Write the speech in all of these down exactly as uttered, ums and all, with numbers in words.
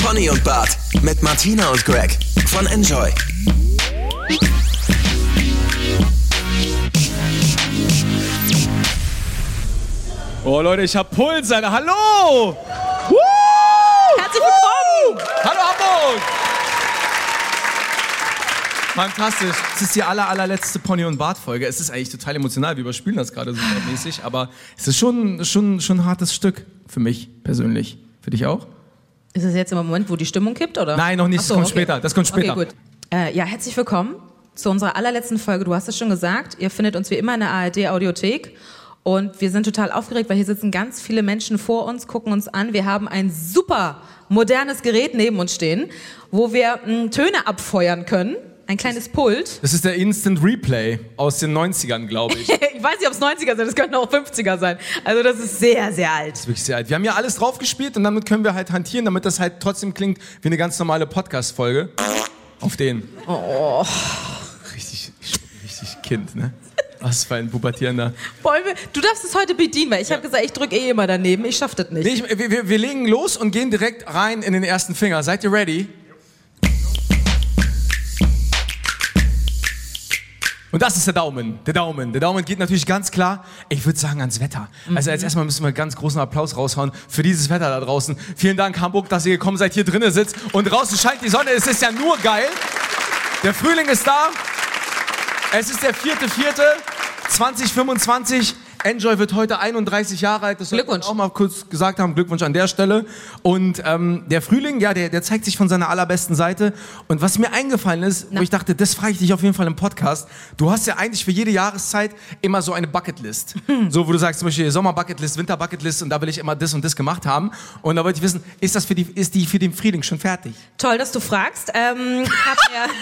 Pony und Bart mit Martina und Greg von Enjoy. Oh Leute, ich hab Puls, Alter. Hallo! Woo! Herzlich willkommen! Hallo Hamburg! Fantastisch. Es ist die aller, allerletzte Pony und Bart Folge. Es ist eigentlich total emotional. Wir überspielen das gerade so mäßig, aber es ist schon, schon, schon ein hartes Stück für mich persönlich. Für dich auch? Ist es jetzt im Moment, wo die Stimmung kippt, oder? Nein, noch nicht. Ach so, das kommt okay. später. Das kommt später. Okay, gut. Äh, ja, herzlich willkommen zu unserer allerletzten Folge. Du hast es schon gesagt. Ihr findet uns wie immer in der A R D-Audiothek. Und wir sind total aufgeregt, weil hier sitzen ganz viele Menschen vor uns, gucken uns an. Wir haben ein super modernes Gerät neben uns stehen, wo wir mh, Töne abfeuern können. Ein kleines Pult. Das ist der Instant Replay aus den neunzigern, glaube ich. Ich weiß nicht, ob es neunziger sind, es könnten auch fünfziger sein. Also das ist sehr, sehr alt. Das ist wirklich sehr alt. Wir haben ja alles drauf gespielt und damit können wir halt hantieren, damit das halt trotzdem klingt wie eine ganz normale Podcast-Folge. Auf den. Oh. Richtig, richtig Kind, ne? Was für ein pubertierender. Wollen wir, du darfst es heute bedienen, weil ich ja. habe gesagt, ich drücke eh immer daneben. Ich schaff das nicht. Nee, ich, wir, wir legen los und gehen direkt rein in den ersten Finger. Seid ihr ready? Und das ist der Daumen, der Daumen. Der Daumen geht natürlich ganz klar, ich würde sagen, ans Wetter. Mhm. Also als erstmal müssen wir ganz großen Applaus raushauen für dieses Wetter da draußen. Vielen Dank, Hamburg, dass ihr gekommen seid, hier drinnen sitzt und draußen scheint die Sonne. Es ist ja nur geil. Der Frühling ist da. Es ist der vierte vierte zweitausendfünfundzwanzig. Enjoy wird heute einunddreißig Jahre alt. Das Glückwunsch. Auch mal kurz gesagt haben. Glückwunsch an der Stelle. Und ähm, der Frühling, ja, der, der zeigt sich von seiner allerbesten Seite. Und was mir eingefallen ist, Na. wo ich dachte, das frage ich dich auf jeden Fall im Podcast. Du hast ja eigentlich für jede Jahreszeit immer so eine Bucketlist. Hm. So, wo du sagst zum Beispiel Sommer-Bucketlist, Winter-Bucketlist und da will ich immer das und das gemacht haben. Und da wollte ich wissen, ist das für die, ist die für den Frühling schon fertig? Toll, dass du fragst. Ähm, ich hab mir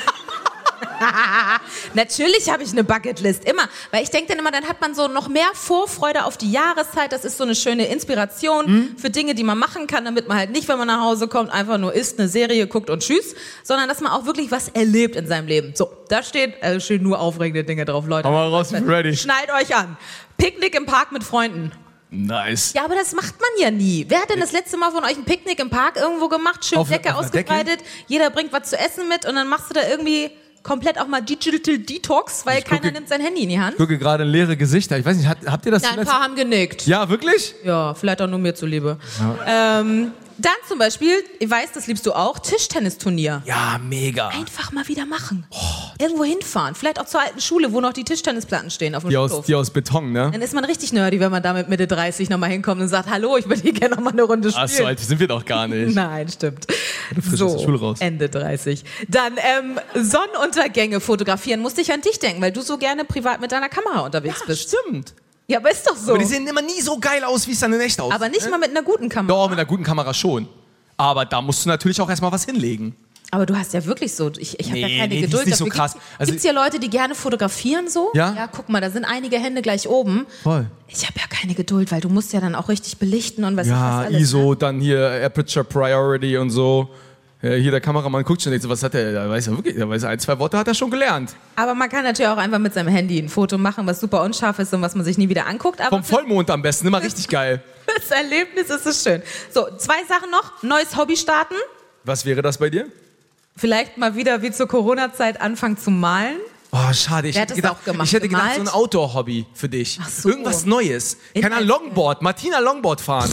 Natürlich habe ich eine Bucketlist, immer. Weil ich denke dann immer, dann hat man so noch mehr Vorfreude auf die Jahreszeit. Das ist so eine schöne Inspiration hm? für Dinge, die man machen kann, damit man halt nicht, wenn man nach Hause kommt, einfach nur isst, eine Serie guckt und tschüss. Sondern dass man auch wirklich was erlebt in seinem Leben. So, da steht, äh, stehen nur aufregende Dinge drauf, Leute. Aber raus, ready. Schnallt euch an. Picknick im Park mit Freunden. Nice. Ja, aber das macht man ja nie. Wer hat denn das letzte Mal von euch ein Picknick im Park irgendwo gemacht? Schön auf, Decke auf ausgebreitet. Decke? Jeder bringt was zu essen mit und dann machst du da irgendwie komplett auch mal Digital Detox, weil ich keiner gucke, nimmt sein Handy in die Hand. Ich gucke gerade in leere Gesichter. Ich weiß nicht, habt, habt ihr das? Ja, ein paar haben genickt. Ja, wirklich? Ja, vielleicht auch nur mir zuliebe. Ja. Ähm, dann zum Beispiel, ich weiß, das liebst du auch, Tischtennisturnier. Ja, mega. Einfach mal wieder machen. Oh, irgendwo hinfahren. Vielleicht auch zur alten Schule, wo noch die Tischtennisplatten stehen auf dem die Schulhof. aus, die aus Beton, ne? Dann ist man richtig nerdy, wenn man da mit Mitte dreißig nochmal hinkommt und sagt, hallo, ich würde hier gerne noch mal eine Runde spielen. Ach so, alt sind wir doch gar nicht. Nein, stimmt. Du frisch so, aus der Schule raus. Ende dreißig. Dann ähm, Sonnenuntergänge fotografieren. Musste ich an dich denken, weil du so gerne privat mit deiner Kamera unterwegs Ja, bist. stimmt. Ja, aber ist doch so. Aber die sehen immer nie so geil aus, wie es dann in echt aussieht. Aber nicht ne? mal mit einer guten Kamera. Doch, mit einer guten Kamera schon. Aber da musst du natürlich auch erstmal was hinlegen. Aber du hast ja wirklich so, ich, ich habe Nee, ja keine nee, Geduld ist nicht so dafür. krass. Gibt's, Also- gibt's ja Leute, die gerne fotografieren so? Ja? Ja, guck mal, da sind einige Hände gleich oben. Voll. Ich habe ja keine Geduld, weil du musst ja dann auch richtig belichten und was ich Ja, was alles. I S O, Ne? dann hier Aperture Priority und so. Ja, hier der Kameramann guckt schon nicht so, was hat der, der weiß ja wirklich, der weiß ein, zwei Worte hat er schon gelernt. Aber man kann natürlich auch einfach mit seinem Handy ein Foto machen, was super unscharf ist und was man sich nie wieder anguckt. Aber Vom Vollmond am besten, immer richtig geil. das Erlebnis ist es schön. So, zwei Sachen noch. Neues Hobby starten. Was wäre das bei dir? Vielleicht mal wieder wie zur Corona-Zeit anfangen zu malen. Oh, schade. Ich Wer hätte hat das gedacht, auch gemacht? ich hätte gedacht, so Gemalt? ein Outdoor-Hobby für dich. Ach so. Irgendwas Neues. Keine Ahnung, Longboard. Martina Longboard fahren.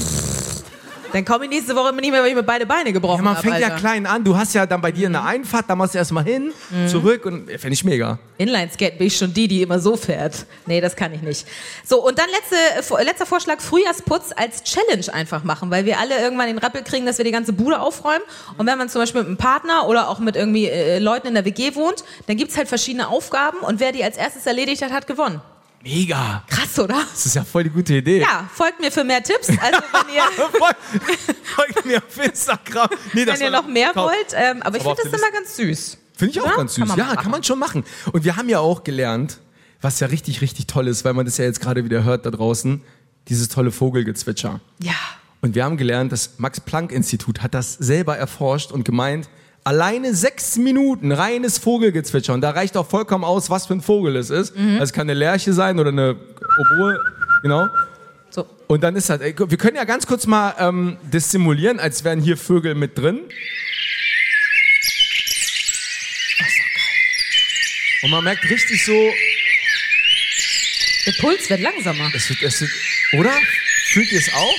Dann komme ich nächste Woche nicht mehr, weil ich mir beide Beine gebrochen Ja, man habe. fängt ja Alter. klein an. Du hast ja dann bei dir eine Einfahrt, da machst du erstmal hin, mhm. zurück und fände ich mega. Inlineskaten bin ich schon die, die immer so fährt. Nee, das kann ich nicht. So, und dann letzte, letzter Vorschlag, Frühjahrsputz als Challenge einfach machen, weil wir alle irgendwann den Rappel kriegen, dass wir die ganze Bude aufräumen. Und wenn man zum Beispiel mit einem Partner oder auch mit irgendwie äh, Leuten in der W G wohnt, dann gibt's halt verschiedene Aufgaben und wer die als erstes erledigt hat, hat gewonnen. Mega. Krass, oder? Das ist ja voll die gute Idee. Ja, folgt mir für mehr Tipps. Also wenn ihr, Folgt mir auf Instagram. Nee, das wenn ihr war- noch mehr Kauf. wollt. Ähm, aber ich Aber finde auf das der immer ganz süß. Finde ich auch Ja? ganz süß. Kann man Ja, mal kann machen. man schon machen. Und wir haben ja auch gelernt, was ja richtig, richtig toll ist, weil man das ja jetzt gerade wieder hört da draußen, dieses tolle Vogelgezwitscher. Ja. Und wir haben gelernt, das Max-Planck-Institut hat das selber erforscht und gemeint, alleine sechs Minuten reines Vogelgezwitscher. Und da reicht auch vollkommen aus, was für ein Vogel es ist. Mhm. Also es kann eine Lerche sein oder eine Oboe, genau. So. Und dann ist das, ey, wir können ja ganz kurz mal ähm, das simulieren, als wären hier Vögel mit drin. Und man merkt richtig so, Der Puls wird langsamer. es wird, es wird, oder? Fühlt ihr es auch?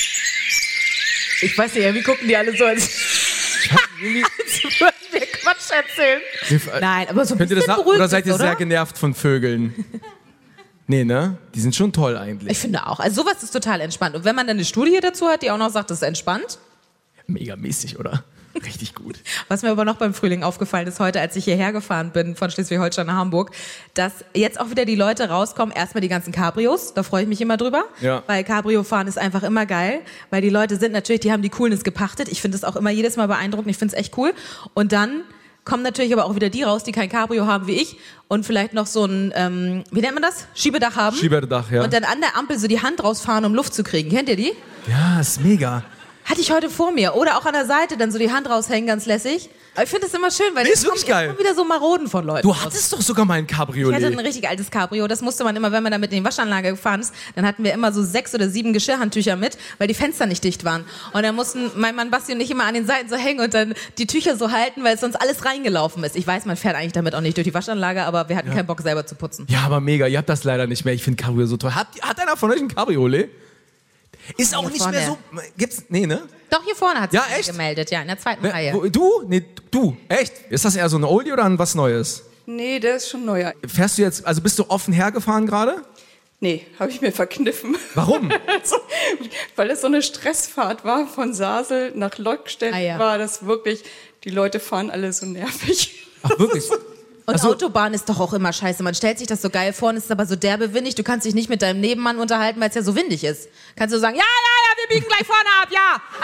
Ich weiß nicht, wie gucken die alle so, als, Irgendwie- als würden wir Quatsch erzählen. Nein, aber so ein Könnt ihr bisschen das nach, beruhigt oder seid ihr ist, oder? sehr genervt von Vögeln? Nee, ne? Die sind schon toll eigentlich. Ich finde auch. Also sowas ist total entspannt. Und wenn man dann eine Studie dazu hat, die auch noch sagt, das ist entspannt. Mega mäßig, oder? Richtig gut. Was mir aber noch beim Frühling aufgefallen ist, heute, als ich hierher gefahren bin von Schleswig-Holstein nach Hamburg, dass jetzt auch wieder die Leute rauskommen, erstmal die ganzen Cabrios, da freue ich mich immer drüber, Ja. weil Cabrio fahren ist einfach immer geil, weil die Leute sind natürlich, die haben die Coolness gepachtet, ich finde das auch immer jedes Mal beeindruckend, ich finde es echt cool und dann kommen natürlich aber auch wieder die raus, die kein Cabrio haben wie ich und vielleicht noch so ein, ähm, wie nennt man das? Schiebedach haben. Schieberdach, ja. Und dann an der Ampel so die Hand rausfahren, um Luft zu kriegen. Kennt ihr die? Ja, ist mega. Hatte ich heute vor mir. Oder auch an der Seite dann so die Hand raushängen, ganz lässig. Aber ich finde das immer schön, weil Nee, es ist kommt, wirklich geil. es kommen wieder so Maroden von Leuten. Du raus. hattest doch sogar mal ein Ich hatte ein Cabriolet. richtig altes Cabrio. Das musste man immer, wenn man damit in die Waschanlage gefahren ist, dann hatten wir immer so sechs oder sieben Geschirrhandtücher mit, weil die Fenster nicht dicht waren. Und dann mussten mein Mann Basti und ich immer an den Seiten so hängen und dann die Tücher so halten, weil sonst alles reingelaufen ist. Ich weiß, man fährt eigentlich damit auch nicht durch die Waschanlage, aber wir hatten keinen Bock selber zu putzen. Ja, aber mega. Ihr habt das leider nicht mehr. Ich finde Cabrio so toll. Hat, hat einer von euch ein Cabriolet? Ist auch Hier nicht vorne. mehr so. Gibt's? Nee, ne? Doch, hier vorne hat Ja, sich echt? gemeldet, ja, in der zweiten Ne, Reihe. wo- Du? Nee, du. Echt? Ist das eher so eine Oldie oder ein was Neues? Nee, der ist schon neuer. Fährst du jetzt, also bist du offen hergefahren gerade? Nee, habe ich mir verkniffen. Warum? Also, weil es so eine Stressfahrt war von Sasel nach Lockstedt, Ah, ja. war das wirklich, die Leute fahren alle so nervig. Ach, wirklich? Und Ach so. Autobahn ist doch auch immer scheiße. Man stellt sich das so geil vor und es ist aber so derbe windig. Du kannst dich nicht mit deinem Nebenmann unterhalten, weil es ja so windig ist. Kannst du sagen, ja, ja, ja, wir biegen gleich vorne ab,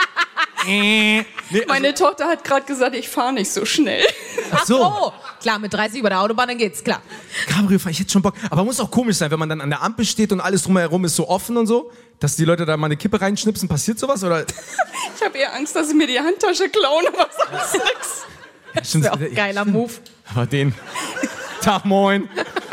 ja. Nee, also, Meine Tochter hat gerade gesagt, ich fahre nicht so schnell. ach so. Oh, klar, mit dreißig über der Autobahn, dann geht's, klar. Cabrio fahren, ich hätte schon Bock. Aber muss auch komisch sein, wenn man dann an der Ampel steht und alles drumherum ist so offen und so, dass die Leute da mal eine Kippe reinschnipsen. Passiert sowas? Oder? Ich habe eher Angst, dass sie mir die Handtasche klauen, aber sonst nix. Das Wäre auch ein geiler Move. Aber den. Tag, moin.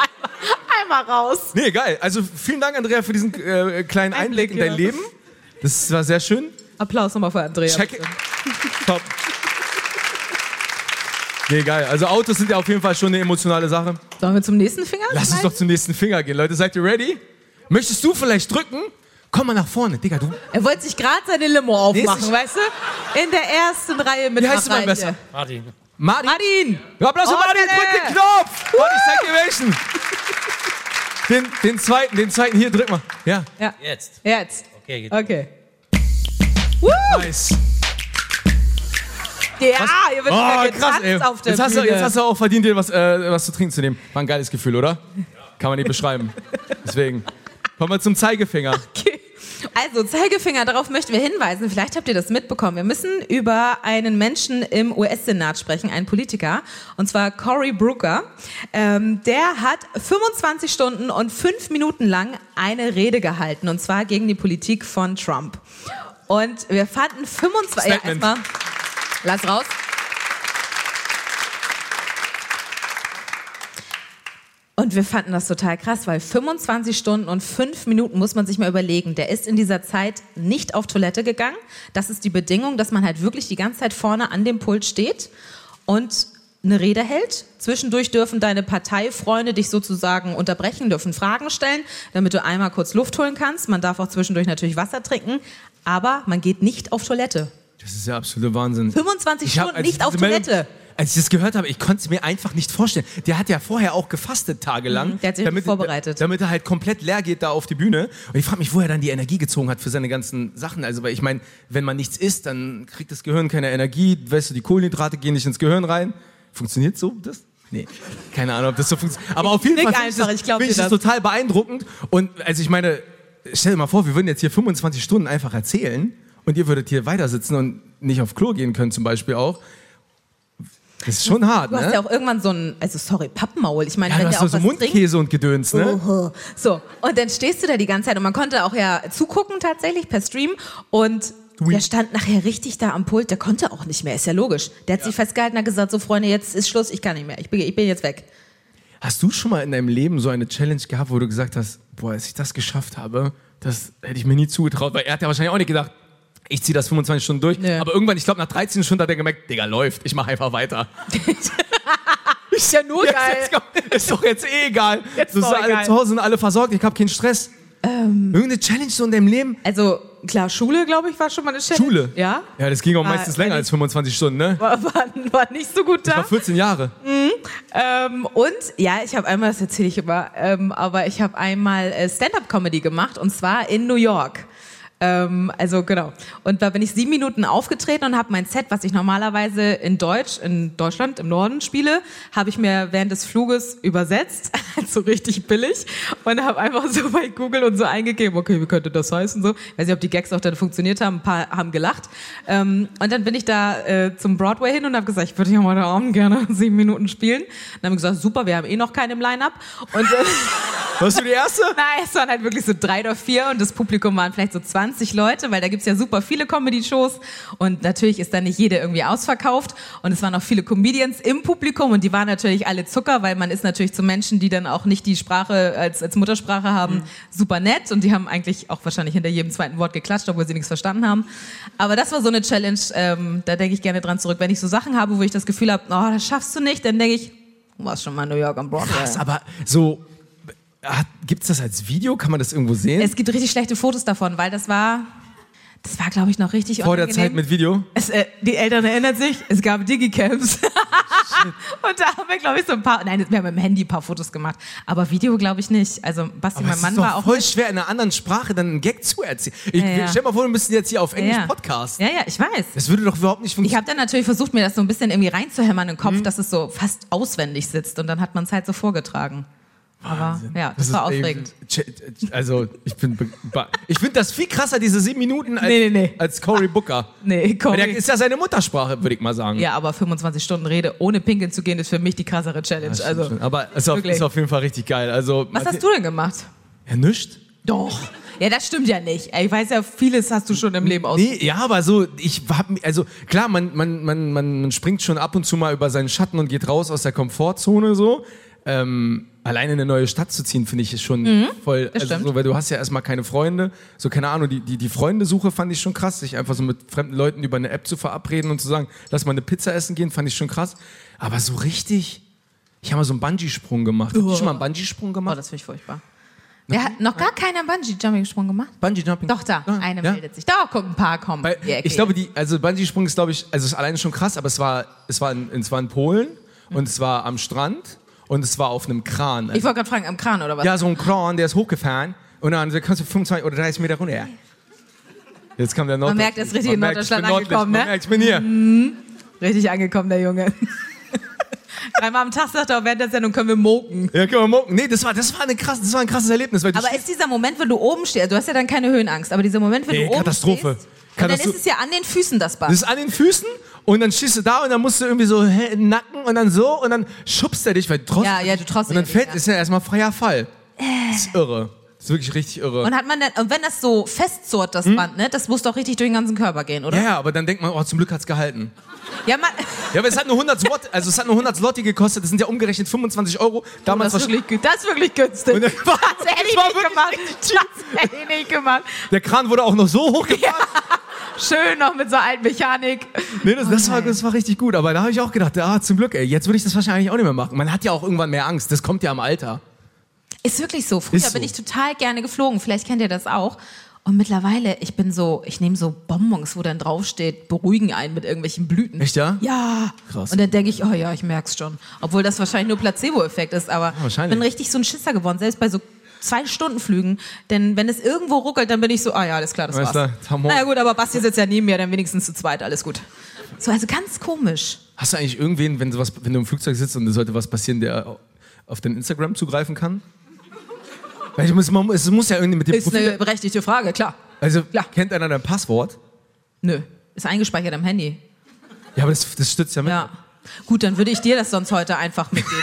Einmal raus. Nee, geil. Also vielen Dank, Andrea, für diesen äh, kleinen Einblick, Einblick, in dein ja. Leben. Das war sehr schön. Applaus nochmal für Andrea. Check. Top. Nee, geil. Also Autos sind ja auf jeden Fall schon eine emotionale Sache. Sollen wir zum nächsten Finger? Lass uns doch zum nächsten Finger gehen. Leute, seid ihr ready? Möchtest du vielleicht drücken? Komm mal nach vorne. Digga, du. Er wollte sich gerade seine Limo aufmachen, Nächstes- weißt du? In der ersten Reihe mit Wie heißt du mal Nachreiche. besser? Martin. Martin. Martin! Ja, Applaus für Oh, Martin. bitte. Drück den Knopf. Warte, ich zeig dir welchen. Den, den zweiten, den zweiten. Hier, drück mal. Ja. Ja, Jetzt. jetzt. Okay, geht. Okay. Woo! Nice. Ja, ihr wird Oh, wieder krass, ey. getanzt auf der Jetzt hast, du, Bühne. jetzt hast du auch verdient, dir was, äh, was zu trinken zu nehmen. War ein geiles Gefühl, oder? Kann man nicht beschreiben. Deswegen. Kommen wir zum Zeigefinger. Okay. Also, Zeigefinger, darauf möchten wir hinweisen. Vielleicht habt ihr das mitbekommen. Wir müssen über einen Menschen im U S-Senat sprechen, einen Politiker, und zwar Cory Booker. Ähm, der hat fünfundzwanzig Stunden und fünf Minuten lang eine Rede gehalten, und zwar gegen die Politik von Trump. Und wir fanden fünfundzwanzig... Ja, Statement. erstmal, lass raus. Und wir fanden das total krass, weil fünfundzwanzig Stunden und fünf Minuten muss man sich mal überlegen. Der ist in dieser Zeit nicht auf Toilette gegangen. Das ist die Bedingung, dass man halt wirklich die ganze Zeit vorne an dem Pult steht und eine Rede hält. Zwischendurch dürfen deine Parteifreunde dich sozusagen unterbrechen, dürfen Fragen stellen, damit du einmal kurz Luft holen kannst. Man darf auch zwischendurch natürlich Wasser trinken, aber man geht nicht auf Toilette. Das ist der absolute Wahnsinn. fünfundzwanzig Ich hab, Stunden als nicht ich auf diese Meldung- Toilette. Als ich das gehört habe, ich konnte es mir einfach nicht vorstellen. Der hat ja vorher auch gefastet tagelang. Mhm, der hat sich damit, vorbereitet. Damit er halt komplett leer geht da auf die Bühne. Und ich frage mich, wo er dann die Energie gezogen hat für seine ganzen Sachen. Also, weil ich meine, wenn man nichts isst, dann kriegt das Gehirn keine Energie. Weißt du, die Kohlenhydrate gehen nicht ins Gehirn rein. Funktioniert so das? Nee, keine Ahnung, ob das so funktioniert. Aber auf jeden nick Fall finde ich, einfach, das, ich glaub find ich dir das das. total beeindruckend. Und also ich meine, stell dir mal vor, wir würden jetzt hier fünfundzwanzig Stunden einfach erzählen und ihr würdet hier weiter sitzen und nicht auf Klo gehen können zum Beispiel auch. Das ist schon hart, Du hast ne? ja auch irgendwann so ein, also sorry, Pappenmaul. Ich meine, Ja, wenn du der hast auch so was Mundkäse und Gedöns, ne? trinkt. Oh, so, und dann stehst du da die ganze Zeit und man konnte auch ja zugucken tatsächlich per Stream und Oui. der stand nachher richtig da am Pult, der konnte auch nicht mehr, ist ja logisch. Der hat sich festgehalten, hat gesagt, so Freunde, jetzt ist Schluss, ich kann nicht mehr, ich bin, ich bin jetzt weg. Hast du schon mal in deinem Leben so eine Challenge gehabt, wo du gesagt hast, boah, als ich das geschafft habe, das hätte ich mir nie zugetraut, weil er hat ja wahrscheinlich auch nicht gedacht, ich ziehe das fünfundzwanzig Stunden durch, Nee. aber irgendwann, ich glaube nach dreizehn Stunden hat er gemerkt, Digga, läuft, ich mache einfach weiter. Ist ja nur Ja, geil. ist, jetzt- ist doch jetzt eh egal. Jetzt so doch sind alle egal. zu Hause sind alle versorgt, ich habe keinen Stress. Ähm. Irgendeine Challenge so in deinem Leben? Also, klar, Schule, glaube ich, war schon mal eine Challenge. Schule? Ja. Ja, das ging auch Ah, meistens wenn länger ich- als fünfundzwanzig Stunden, ne? War, war, war nicht so gut Ich war da. vierzehn Jahre. Ähm, und, ja, ich habe einmal, das erzähle ich immer, ähm, aber ich habe einmal äh, Stand-Up-Comedy gemacht und zwar in New York. Ähm, also genau. Und da bin ich sieben Minuten aufgetreten und habe mein Set, was ich normalerweise in Deutsch, in Deutschland, im Norden spiele, habe ich mir während des Fluges übersetzt, also richtig billig, und habe einfach so bei Google und so eingegeben, okay, wie könnte das heißen, so. Ich weiß nicht, ob die Gags auch dann funktioniert haben, ein paar haben gelacht. Ähm, und dann bin ich da äh, zum Broadway hin und habe gesagt, ich würde hier heute Abend gerne sieben Minuten spielen. Dann haben wir gesagt, super, wir haben eh noch keinen im Line-Up. Und äh, Warst du die Erste? Nein, es waren halt wirklich so drei oder vier und das Publikum waren vielleicht so zwanzig Leute, weil da gibt's ja super viele Comedy-Shows und natürlich ist da nicht jede irgendwie ausverkauft und es waren auch viele Comedians im Publikum und die waren natürlich alle Zucker, weil man ist natürlich zu Menschen, die dann auch nicht die Sprache als, als Muttersprache haben, mhm. super nett und die haben eigentlich auch wahrscheinlich hinter jedem zweiten Wort geklatscht, obwohl sie nichts verstanden haben. Aber das war so eine Challenge, ähm, da denke ich gerne dran zurück. Wenn ich so Sachen habe, wo ich das Gefühl habe, oh, das schaffst du nicht, dann denke ich, du warst schon mal in New York am Broadway. Krass, aber so, gibt es das als Video? Kann man das irgendwo sehen? Es gibt richtig schlechte Fotos davon, weil das war, das war, glaube ich, noch richtig Vor der unangenehm. Zeit mit Video? Es, äh, die Eltern erinnern sich, es gab Digicams. Und da haben wir, glaube ich, so ein paar, nein, wir haben mit dem Handy ein paar Fotos gemacht, aber Video glaube ich nicht. Also Basti, Aber mein es Mann ist doch war auch voll mit. schwer, in einer anderen Sprache dann einen Gag zu erzählen. Ich, Ja, ja. Stell dir mal vor, wir müssten jetzt hier auf Englisch ja. Podcast. Ja, ja, ich weiß. Das würde doch überhaupt nicht Ich funktionieren. habe dann natürlich versucht, mir das so ein bisschen irgendwie reinzuhämmern im Mhm. Kopf, dass es so fast auswendig sitzt und dann hat man es halt so vorgetragen. Aber ja, das, ist war eben- aufregend. Also, ich bin. be- be- Ich finde das viel krasser, diese sieben Minuten, als, Nee, nee, nee. als Cory Booker. Nee, komm. Weil der ist ja seine Muttersprache, würde ich mal sagen. Ja, aber fünfundzwanzig Stunden Rede ohne pinkeln zu gehen, ist für mich die krassere Challenge. Das stimmt Also, schon. Aber es ist, auf, wirklich. ist auf jeden Fall richtig geil. Also, was hast du denn gemacht? Ja, nischt? Doch. Ja, das stimmt ja nicht. Ich weiß ja, vieles hast du schon im Leben aus. Nee, ja, aber so, ich hab, mi- also klar, man, man, man, man, man springt schon ab und zu mal über seinen Schatten und geht raus aus der Komfortzone so. Ähm, alleine in eine neue Stadt zu ziehen, finde ich ist schon voll, das also stimmt. so, weil du hast ja erstmal keine Freunde, so keine Ahnung, die, die, die Freundesuche fand ich schon krass, sich einfach so mit fremden Leuten über eine App zu verabreden und zu sagen, lass mal eine Pizza essen gehen, fand ich schon krass. Aber so richtig, ich habe mal so einen Bungee-Sprung gemacht. Hast du schon mal einen Bungee-Sprung Oh, gemacht? das finde ich furchtbar. Wer hat noch gar keiner Bungee-Jumping-Sprung gemacht? Bungee-Jumping? Doch, da. Ja, Eine ja. meldet sich. Da guck, ein paar kommen. Weil Die Ecke ich glaube, hier. die, also Bungee-Sprung ist, glaube ich, also es ist alleine schon krass, aber es war, es war, in, es war in Polen und es war am Strand und es war auf einem Kran. Ich wollte gerade fragen, am Kran oder was? Ja, so ein Kran, der ist hochgefahren und dann kannst du fünfundzwanzig oder dreißig Meter runter. Jetzt kam der Nord. Man merkt, er ist richtig in Man merkt, ich bin Norddeutschland angekommen, nördlich, ne? man merkt, ich bin hier. Richtig angekommen, der Junge. Dreimal am Tag sagt er, während der Sendung können wir moken. Ja, können wir mocken. Nee, das war, das war, eine krass, das war ein krasses Erlebnis. Weil du Aber ist dieser Moment, wenn du oben stehst, du hast ja dann keine Höhenangst, aber dieser Moment, wenn Nee, du oben Katastrophe. stehst, und dann Katastro- ist es ja an den Füßen das Bad. Das ist an den Füßen und dann schießt du da und dann musst du irgendwie so hä, Nacken und dann so und dann schubst er dich, weil du traust Ja, ja, du traust Und dann dich fällt, ja. ist ja erstmal freier Fall. Das ist irre. Das ist wirklich richtig irre. Und hat man dann, und wenn das so festzurrt, das Band, ne, das muss doch richtig durch den ganzen Körper gehen, oder? ja, ja, aber dann denkt man, oh, zum Glück hat's gehalten. Ja, man, Ja, aber es hat nur hundert Watt, also es hat nur hundert Zloty gekostet, das sind ja umgerechnet fünfundzwanzig Euro. Damals das, ist war wirklich, gü- das ist wirklich günstig. Und das war- das hätte ich das war nicht wirklich gemacht. Das hätte ich nicht gemacht. der Kran wurde auch noch so hochgefahren. Schön noch mit so alten Mechanik. Nee, das, das, Oh war, nein. das war richtig gut, aber da habe ich auch gedacht, ah, zum Glück, ey, jetzt würde ich das wahrscheinlich auch nicht mehr machen. Man hat ja auch irgendwann mehr Angst, das kommt ja im Alter. Ist wirklich so. Früher Ist so. bin ich total gerne geflogen. Vielleicht kennt ihr das auch. Und mittlerweile, ich bin so, ich nehme so Bonbons, wo dann draufsteht, beruhigen einen mit irgendwelchen Blüten. Echt, ja? Ja. Krass. Und dann denke ich, oh ja, ich merk's schon. Obwohl das wahrscheinlich nur Placebo-Effekt ist, aber ich wahrscheinlich. bin richtig so ein Schisser geworden, selbst bei so zwei Stunden Flügen. Denn wenn es irgendwo ruckelt, dann bin ich so, ah ja, alles klar, das Weißt war's. du, Tamon. Naja gut, aber Basti sitzt ja neben mir, dann wenigstens zu zweit, alles gut. So, also ganz komisch. Hast du eigentlich irgendwen, wenn, sowas, wenn du im Flugzeug sitzt und es sollte was passieren, der auf dein Instagram zugreifen kann? Weil ich muss, man, es muss ja irgendwie mit dem Ist Profil... eine berechtigte Frage, klar. Also, Ja. kennt einer dein Passwort? Nö, ist eingespeichert am Handy. Ja, aber das, das stützt ja mit. Ja. Gut, dann würde ich dir das sonst heute einfach mitgeben.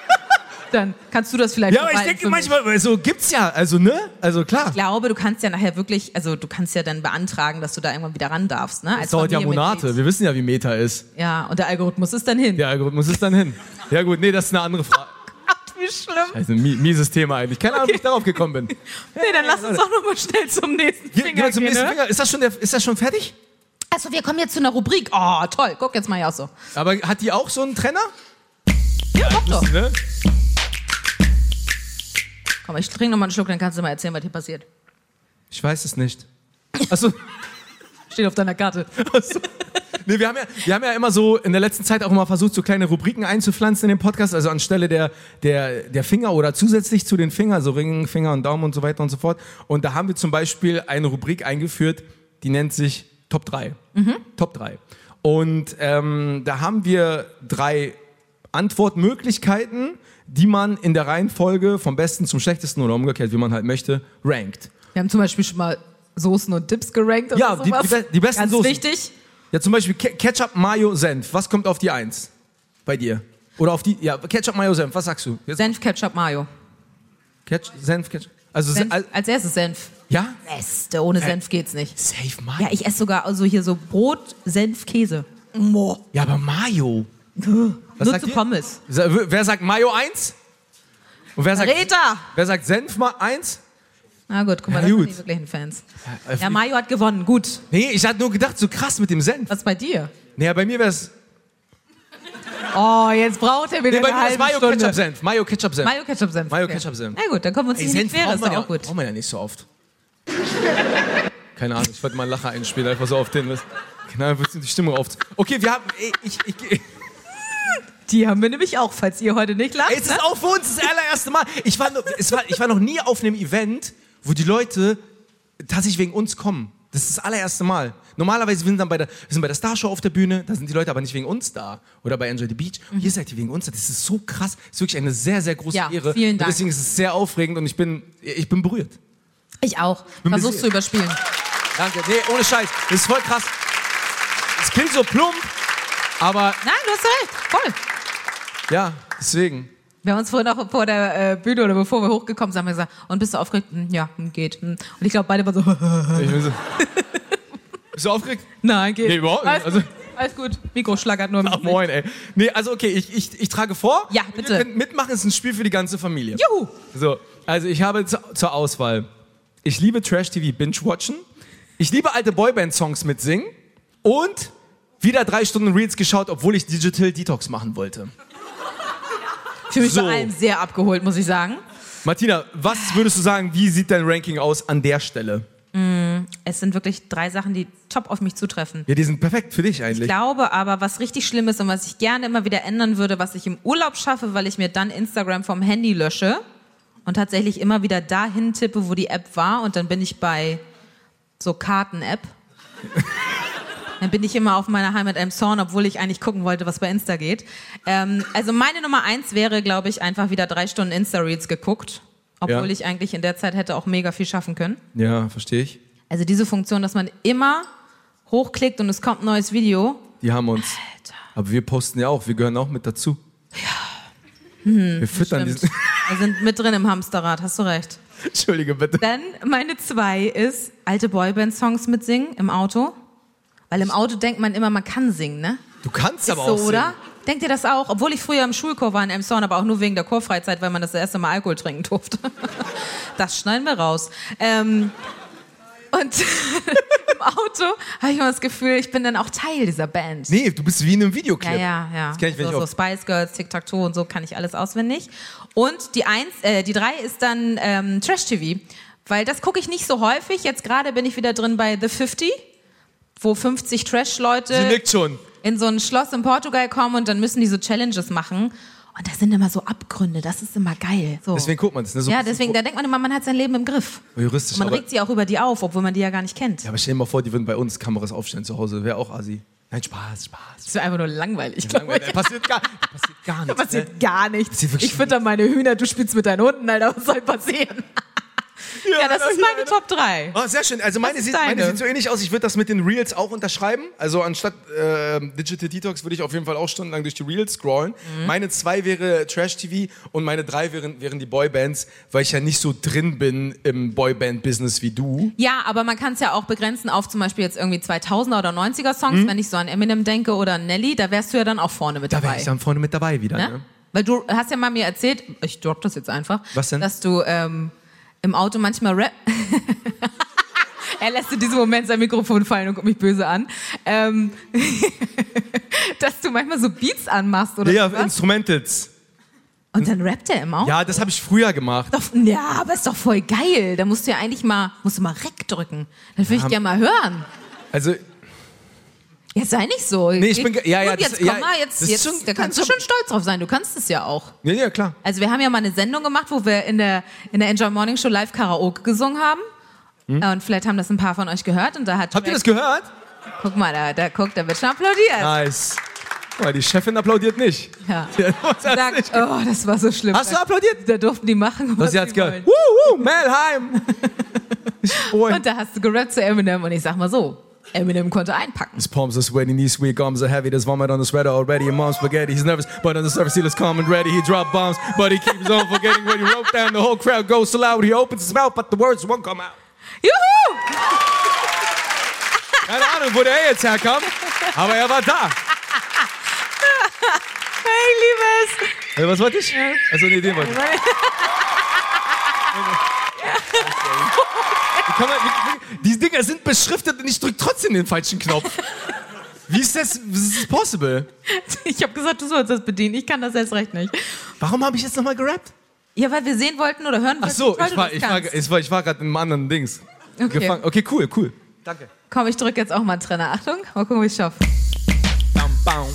Dann kannst du das vielleicht Ja, aber ich verwalten denke für mich. manchmal, so gibt's ja, also ne? Also klar. Ich glaube, du kannst ja nachher wirklich, also du kannst ja dann beantragen, dass du da irgendwann wieder ran darfst, ne? Das dauert ja Monate. Wir wissen ja, wie Meta ist. Ja, und der Algorithmus ist dann hin. Der Algorithmus ist dann hin. Ja gut, nee, das ist eine andere Frage. Ach, wie schlimm. Also ein mieses Thema eigentlich. Keine Ahnung, wie ich darauf gekommen bin. Nee, dann lass uns doch noch mal schnell zum nächsten Geh- Finger gehen wir zum gehen, nächsten ne? Finger. Ist das schon, der, ist das schon fertig? Achso, wir kommen jetzt zu einer Rubrik. Oh, toll. Guck jetzt mal hier auch so. Aber hat die auch so einen Trenner? Ja, mach doch. Ne? Komm, ich trinke noch mal einen Schluck, dann kannst du mal erzählen, was hier passiert. Ich weiß es nicht. Achso. Steht auf deiner Karte. Achso. Nee, wir haben, ja, wir haben ja immer so in der letzten Zeit auch immer versucht, so kleine Rubriken einzupflanzen in den Podcast, also anstelle der, der, der Finger oder zusätzlich zu den Fingern, so Ring, Finger und Daumen und so weiter und so fort. Und da haben wir zum Beispiel eine Rubrik eingeführt, die nennt sich Top drei. Mhm. Top drei. Und ähm, da haben wir drei Antwortmöglichkeiten, die man in der Reihenfolge vom Besten zum Schlechtesten oder umgekehrt, wie man halt möchte, rankt. Wir haben zum Beispiel schon mal Soßen und Dips gerankt oder Ja, die, sowas. die, be- die besten Ganz Soßen. wichtig. Ja, zum Beispiel Ke- Ketchup, Mayo, Senf. Was kommt auf die Eins bei dir? Oder auf die, ja, Ketchup, Mayo, Senf. Was sagst du? Jetzt Senf, Ketchup, Mayo. Ketchup, Senf, Ketchup. Also, Senf, Se- al- als erstes Senf. ja? Beste, ohne Senf geht's nicht. Safe Mayo. Ja, ich esse sogar also hier so Brot, Senf, Käse. Boah. Ja, aber Mayo. Was Nur sagt zu ihr? Pommes. Sa- Wer sagt Mayo eins? Und wer sagt, Rita! wer sagt Senf mal eins? Na gut, guck mal, Ja, das sind gut. die wirklichen Fans. äh, Ja, Mayo hat gewonnen, gut. Nee, ich hatte nur gedacht, so krass mit dem Senf. Was bei dir? Nee, bei mir wäre es. Oh, jetzt braucht er wieder Nee, bei eine mir ist halbe Mayo, Stunde. Ketchup, Senf. Mayo, Ketchup, Senf. Mayo, Ketchup, Senf. Mayo, Okay. Ketchup, Senf. Na gut, dann kommen wir uns Ey, nicht in die Senf Quere, braucht ist man, doch ja, auch gut. braucht man ja nicht so oft. Keine Ahnung, ich wollte mal einen Lacher einspielen, einfach so auf den. Was. Keine Ahnung, die Stimmung auf. Okay, wir haben. Ey, ich, ich, ich, Die haben wir nämlich auch, falls ihr heute nicht lacht. ey, es ist auch für uns das allererste Mal. Ich war, noch, es war, ich war noch nie auf einem Event, wo die Leute tatsächlich wegen uns kommen. Das ist das allererste Mal. Normalerweise sind wir dann bei der, wir sind bei der Starshow auf der Bühne, da sind die Leute aber nicht wegen uns da. Oder bei Enjoy the Beach. Und hier seid ihr wegen uns da. Das ist so krass. Das ist wirklich eine sehr, sehr große Ja, Ehre. vielen Dank. Und deswegen ist es sehr aufregend und ich bin, ich bin berührt. Ich auch. Bin Versuch's busy. zu überspielen. Danke. Nee, ohne Scheiß. Das ist voll krass. Es klingt so plump, aber Nein, du hast recht. Voll. ja, deswegen. Wir haben uns vorhin auch vor der äh, Bühne oder bevor wir hochgekommen sind, haben wir gesagt, und bist du aufgeregt? Hm, ja, hm, geht. Hm. Und ich glaube, beide waren so, Ich bin so, bist du aufgeregt? nein, geht. Nee, überhaupt nicht. Alles, Also- gut. Alles gut. Mikro schlagert nur im Ach Gesicht. moin, ey. Nee, also okay, ich, ich, ich trage vor. Ja, Und bitte. Ihr könnt mitmachen, es ist ein Spiel für die ganze Familie. Juhu. So, also ich habe zu, zur Auswahl. Ich liebe Trash-T V Binge-Watchen. Ich liebe alte Boyband-Songs mitsingen. Und wieder drei Stunden Reels geschaut, obwohl ich Digital Detox machen wollte. Ich fühle mich So. bei allem sehr abgeholt, muss ich sagen. Martina, was würdest du sagen, wie sieht dein Ranking aus an der Stelle? Es sind wirklich drei Sachen, die top auf mich zutreffen. Ja, die sind perfekt für dich Ich eigentlich. glaube aber, was richtig schlimm ist und was ich gerne immer wieder ändern würde, was ich im Urlaub schaffe, weil ich mir dann Instagram vom Handy lösche und tatsächlich immer wieder dahin tippe, wo die App war und dann bin ich bei so Karten-App. Dann bin ich immer auf meiner Heimat Elmshorn, obwohl ich eigentlich gucken wollte, was bei Insta geht. Ähm, also meine Nummer eins wäre, glaube ich, einfach wieder drei Stunden Insta-Reels geguckt. Obwohl Ja. ich eigentlich in der Zeit hätte auch mega viel schaffen können. Ja, verstehe ich. Also diese Funktion, dass man immer hochklickt und es kommt ein neues Video. Die haben uns. Alter. Aber wir posten ja auch, wir gehören auch mit dazu. Ja. wir füttern Stimmt. diesen. Wir sind mit drin im Hamsterrad, hast du recht. Entschuldige bitte. Dann meine zwei ist alte Boyband-Songs mitsingen im Auto. Weil im Auto denkt man immer, man kann singen, ne? Du kannst Ist aber so, auch singen. oder? Denkt ihr das auch? Obwohl ich früher im Schulchor war in Elmshorn, aber auch nur wegen der Chorfreizeit, weil man das erste Mal Alkohol trinken durfte. Das schneiden wir raus. Ähm, und im Auto habe ich immer das Gefühl, ich bin dann auch Teil dieser Band. Nee, du bist wie in einem Videoclip. Ja, ja, ja. Das kenn ich, wenn so, ich so auf- Spice Girls, Tic-Tac-Toe und so kann ich alles auswendig. Und die eins, äh, die drei ist dann ähm, Trash-T V, weil das gucke ich nicht so häufig. Jetzt gerade bin ich wieder drin bei The fünfzig, wo fünfzig Sie Trash-Leute nickt schon. in so ein Schloss in Portugal kommen und dann müssen die so Challenges machen. Und das sind immer so Abgründe, das ist immer geil. So. Deswegen guckt man es. Ne? So ja, deswegen, da denkt man immer, man hat sein Leben im Griff. juristisch. Man aber, regt sich auch über die auf, obwohl man die ja gar nicht kennt. ja, aber stell dir mal vor, die würden bei uns Kameras aufstellen zu Hause. Wäre auch assi. Nein, Spaß, Spaß. Das wäre einfach nur langweilig, glaube Langweilig. ich. Passiert gar, passiert gar Da nichts. passiert ne? gar nichts. Passiert wirklich Ich fütter meine Hühner, du spielst mit deinen Hunden, Alter, was soll passieren? Ja, das ist meine Top drei. Oh, sehr schön. Also meine ist sieht, deine? meine sieht so ähnlich aus. Ich würde das mit den Reels auch unterschreiben. Also anstatt äh, Digital Detox würde ich auf jeden Fall auch stundenlang durch die Reels scrollen. Mhm. Meine zwei wäre Trash-T V und meine drei wären, wären die Boybands, weil ich ja nicht so drin bin im Boyband-Business wie du. Ja, aber man kann es ja auch begrenzen auf zum Beispiel jetzt irgendwie zweitausender oder neunziger Songs, wenn ich so an Eminem denke oder an Nelly, da wärst du ja dann auch vorne mit Da wäre dabei. ich dann vorne mit dabei wieder. Ne? Ne? Weil du hast ja mal mir erzählt, ich drop das jetzt einfach, Was denn? dass du ähm, im Auto manchmal rap... Er lässt in diesem Moment sein Mikrofon fallen und guckt mich böse an. Ähm, dass du manchmal so Beats anmachst oder Ja, was? Instrumentals. Und dann rappt er im Auto? Ja, das habe ich früher gemacht. Doch, ja, aber ist doch voll geil. Da musst du ja eigentlich mal, musst du mal Rec drücken. Das würde ich Ja. gerne mal hören. Also, Jetzt sei nicht so. Nee, ich bin ge- ja, ja, Gut, das- jetzt komm ja, mal, jetzt, das ist jetzt, schon da kannst du ganz- schon stolz drauf sein. Du kannst es ja auch. ja, ja, klar. Also wir haben ja mal eine Sendung gemacht, wo wir in der, in der Enjoy Morning Show live Karaoke gesungen haben. Und vielleicht haben das ein paar von euch gehört. Und da hat Hm? Habt ihr Drake- das gehört? Guck mal, da, da guckt, da wird schon applaudiert. Nice. Guck mal, die Chefin applaudiert nicht. Ja. Die hat uns das Sagt, nicht- oh, das war so schlimm. Hast du applaudiert? Da durften die machen, was Was sie hat's sie gehört. wollen. Woo, woo, Melheim. Ich freue Und da hast du gerappt zu Eminem und ich sag mal so, Eminem konnte einpacken. His palms are sweaty, knees weak, arms are heavy. There's vomit on the sweater already. Your mom's spaghetti. He's nervous, but on the surface he looks calm and ready. He dropped bombs, but he keeps on forgetting when he wrote down. The whole crowd goes so loud. He opens his mouth, but the words won't come out. Juhu! Keine Ahnung, wo der jetzt herkam, aber er war da. Hey, liebes! Also, was wollte ich? Also, nee, den wollte ich. Wie kann man, wie, wie, die Dinger sind beschriftet und ich drück trotzdem den falschen Knopf. Wie ist das, wie ist das possible? Ich habe gesagt, du sollst das bedienen. Ich kann das erst recht nicht. Warum habe ich jetzt nochmal gerappt? Ja, weil wir sehen wollten oder hören wollten, Ach so, wie toll ich du war, das ich war, kannst. ich war, ich war gerade in einem anderen Dings. Okay. Gefangen. Okay, cool, cool. Danke. Komm, ich drücke jetzt auch mal einen Trenner. Achtung, mal gucken, wie ich schaffe. Bam, bam.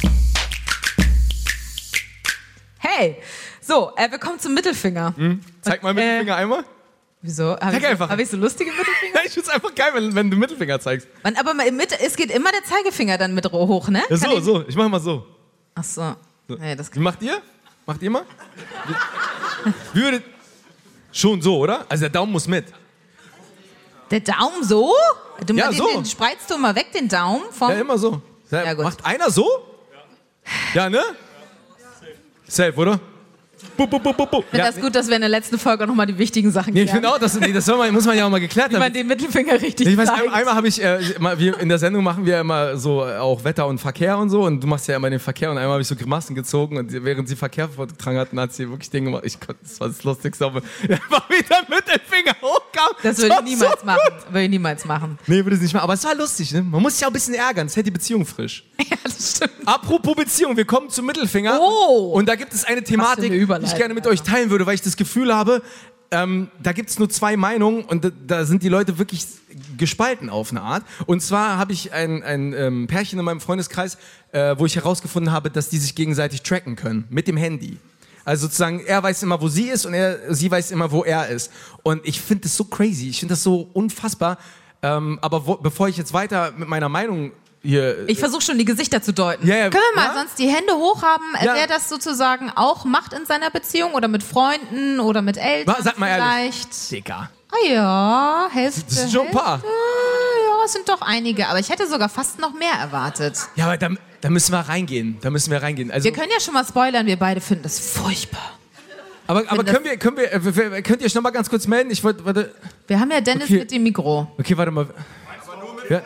Hey! So, äh, wir kommen zum Mittelfinger. Hm? Zeig mal Mittelfinger einmal. Wieso? Habe Zeig ich, so, einfach. hab ich so lustige Mittelfinger? Ja, ich find's einfach geil, wenn, wenn du Mittelfinger zeigst. Man, aber mal mit, es geht immer der Zeigefinger dann mit hoch, ne? Ja, Kann so, ich- so. Ich mach mal so. Ach so. Nee, das Wie macht ihr? Macht ihr mal? Wie würdet... Schon so, oder? Also der Daumen muss mit. Der Daumen so? Du, Ja, den, so. den spreizt du mal weg, den Daumen vom... Ja, immer so. Ja, gut. Macht einer so? Ja, ne? Safe, oder? Bu, bu, bu, bu, bu. Ich finde Ja, das gut, dass wir in der letzten Folge auch nochmal die wichtigen Sachen nee, ich klären. finde auch, das, nee, das soll man, muss man ja auch mal geklärt Wie man haben. den Mittelfinger richtig Ich weiß, zeigt. ein- einmal habe ich, äh, mal, wir in der Sendung machen wir immer so äh, auch Wetter und Verkehr und so und du machst ja immer den Verkehr und einmal habe ich so Grimassen gezogen und während sie Verkehr vorgetragen hatten, hat sie wirklich Dinge gemacht. Ich konnte, das war das Lustigste, aber einfach wieder mit dem Finger hochkam. Das würde war ich niemals so machen. gut. Würde ich niemals machen. Nee, würde es nicht machen. Aber es war lustig, ne? Man muss sich auch ein bisschen ärgern, es hält die Beziehung frisch. Ja, das stimmt. Apropos Beziehung, wir kommen zum Mittelfinger. Oh. Und da gibt es eine Thematik, eine die Überleitung, ich gerne mit euch teilen würde, weil ich das Gefühl habe, ähm, da gibt es nur zwei Meinungen und da, da sind die Leute wirklich gespalten auf eine Art. Und zwar habe ich ein, ein ähm, Pärchen in meinem Freundeskreis, äh, wo ich herausgefunden habe, dass die sich gegenseitig tracken können mit dem Handy. Also sozusagen, er weiß immer, wo sie ist und er, sie weiß immer, wo er ist. Und ich finde das so crazy, ich finde das so unfassbar. Ähm, aber wo, bevor ich jetzt weiter mit meiner Meinung hier... Ich versuche schon die Gesichter zu deuten. Ja, ja, Können wir mal ja? sonst die Hände hochhaben, äh, Ja. wer das sozusagen auch macht in seiner Beziehung oder mit Freunden oder mit Eltern Wa- sag mal ehrlich. vielleicht. Digga. Ah ja, Hälfte. Das sind schon ein paar. Hälfte. Ja, es sind doch einige, aber ich hätte sogar fast noch mehr erwartet. Ja, aber da, da müssen wir reingehen. Da müssen wir reingehen. Also, Wir können ja schon mal spoilern, wir beide finden das furchtbar. aber aber das- können wir, können wir, äh, w- w- könnt ihr euch noch mal ganz kurz melden? Ich wollte, warte. Wir haben ja Dennis Okay. mit dem Mikro. Okay, warte mal. Ja,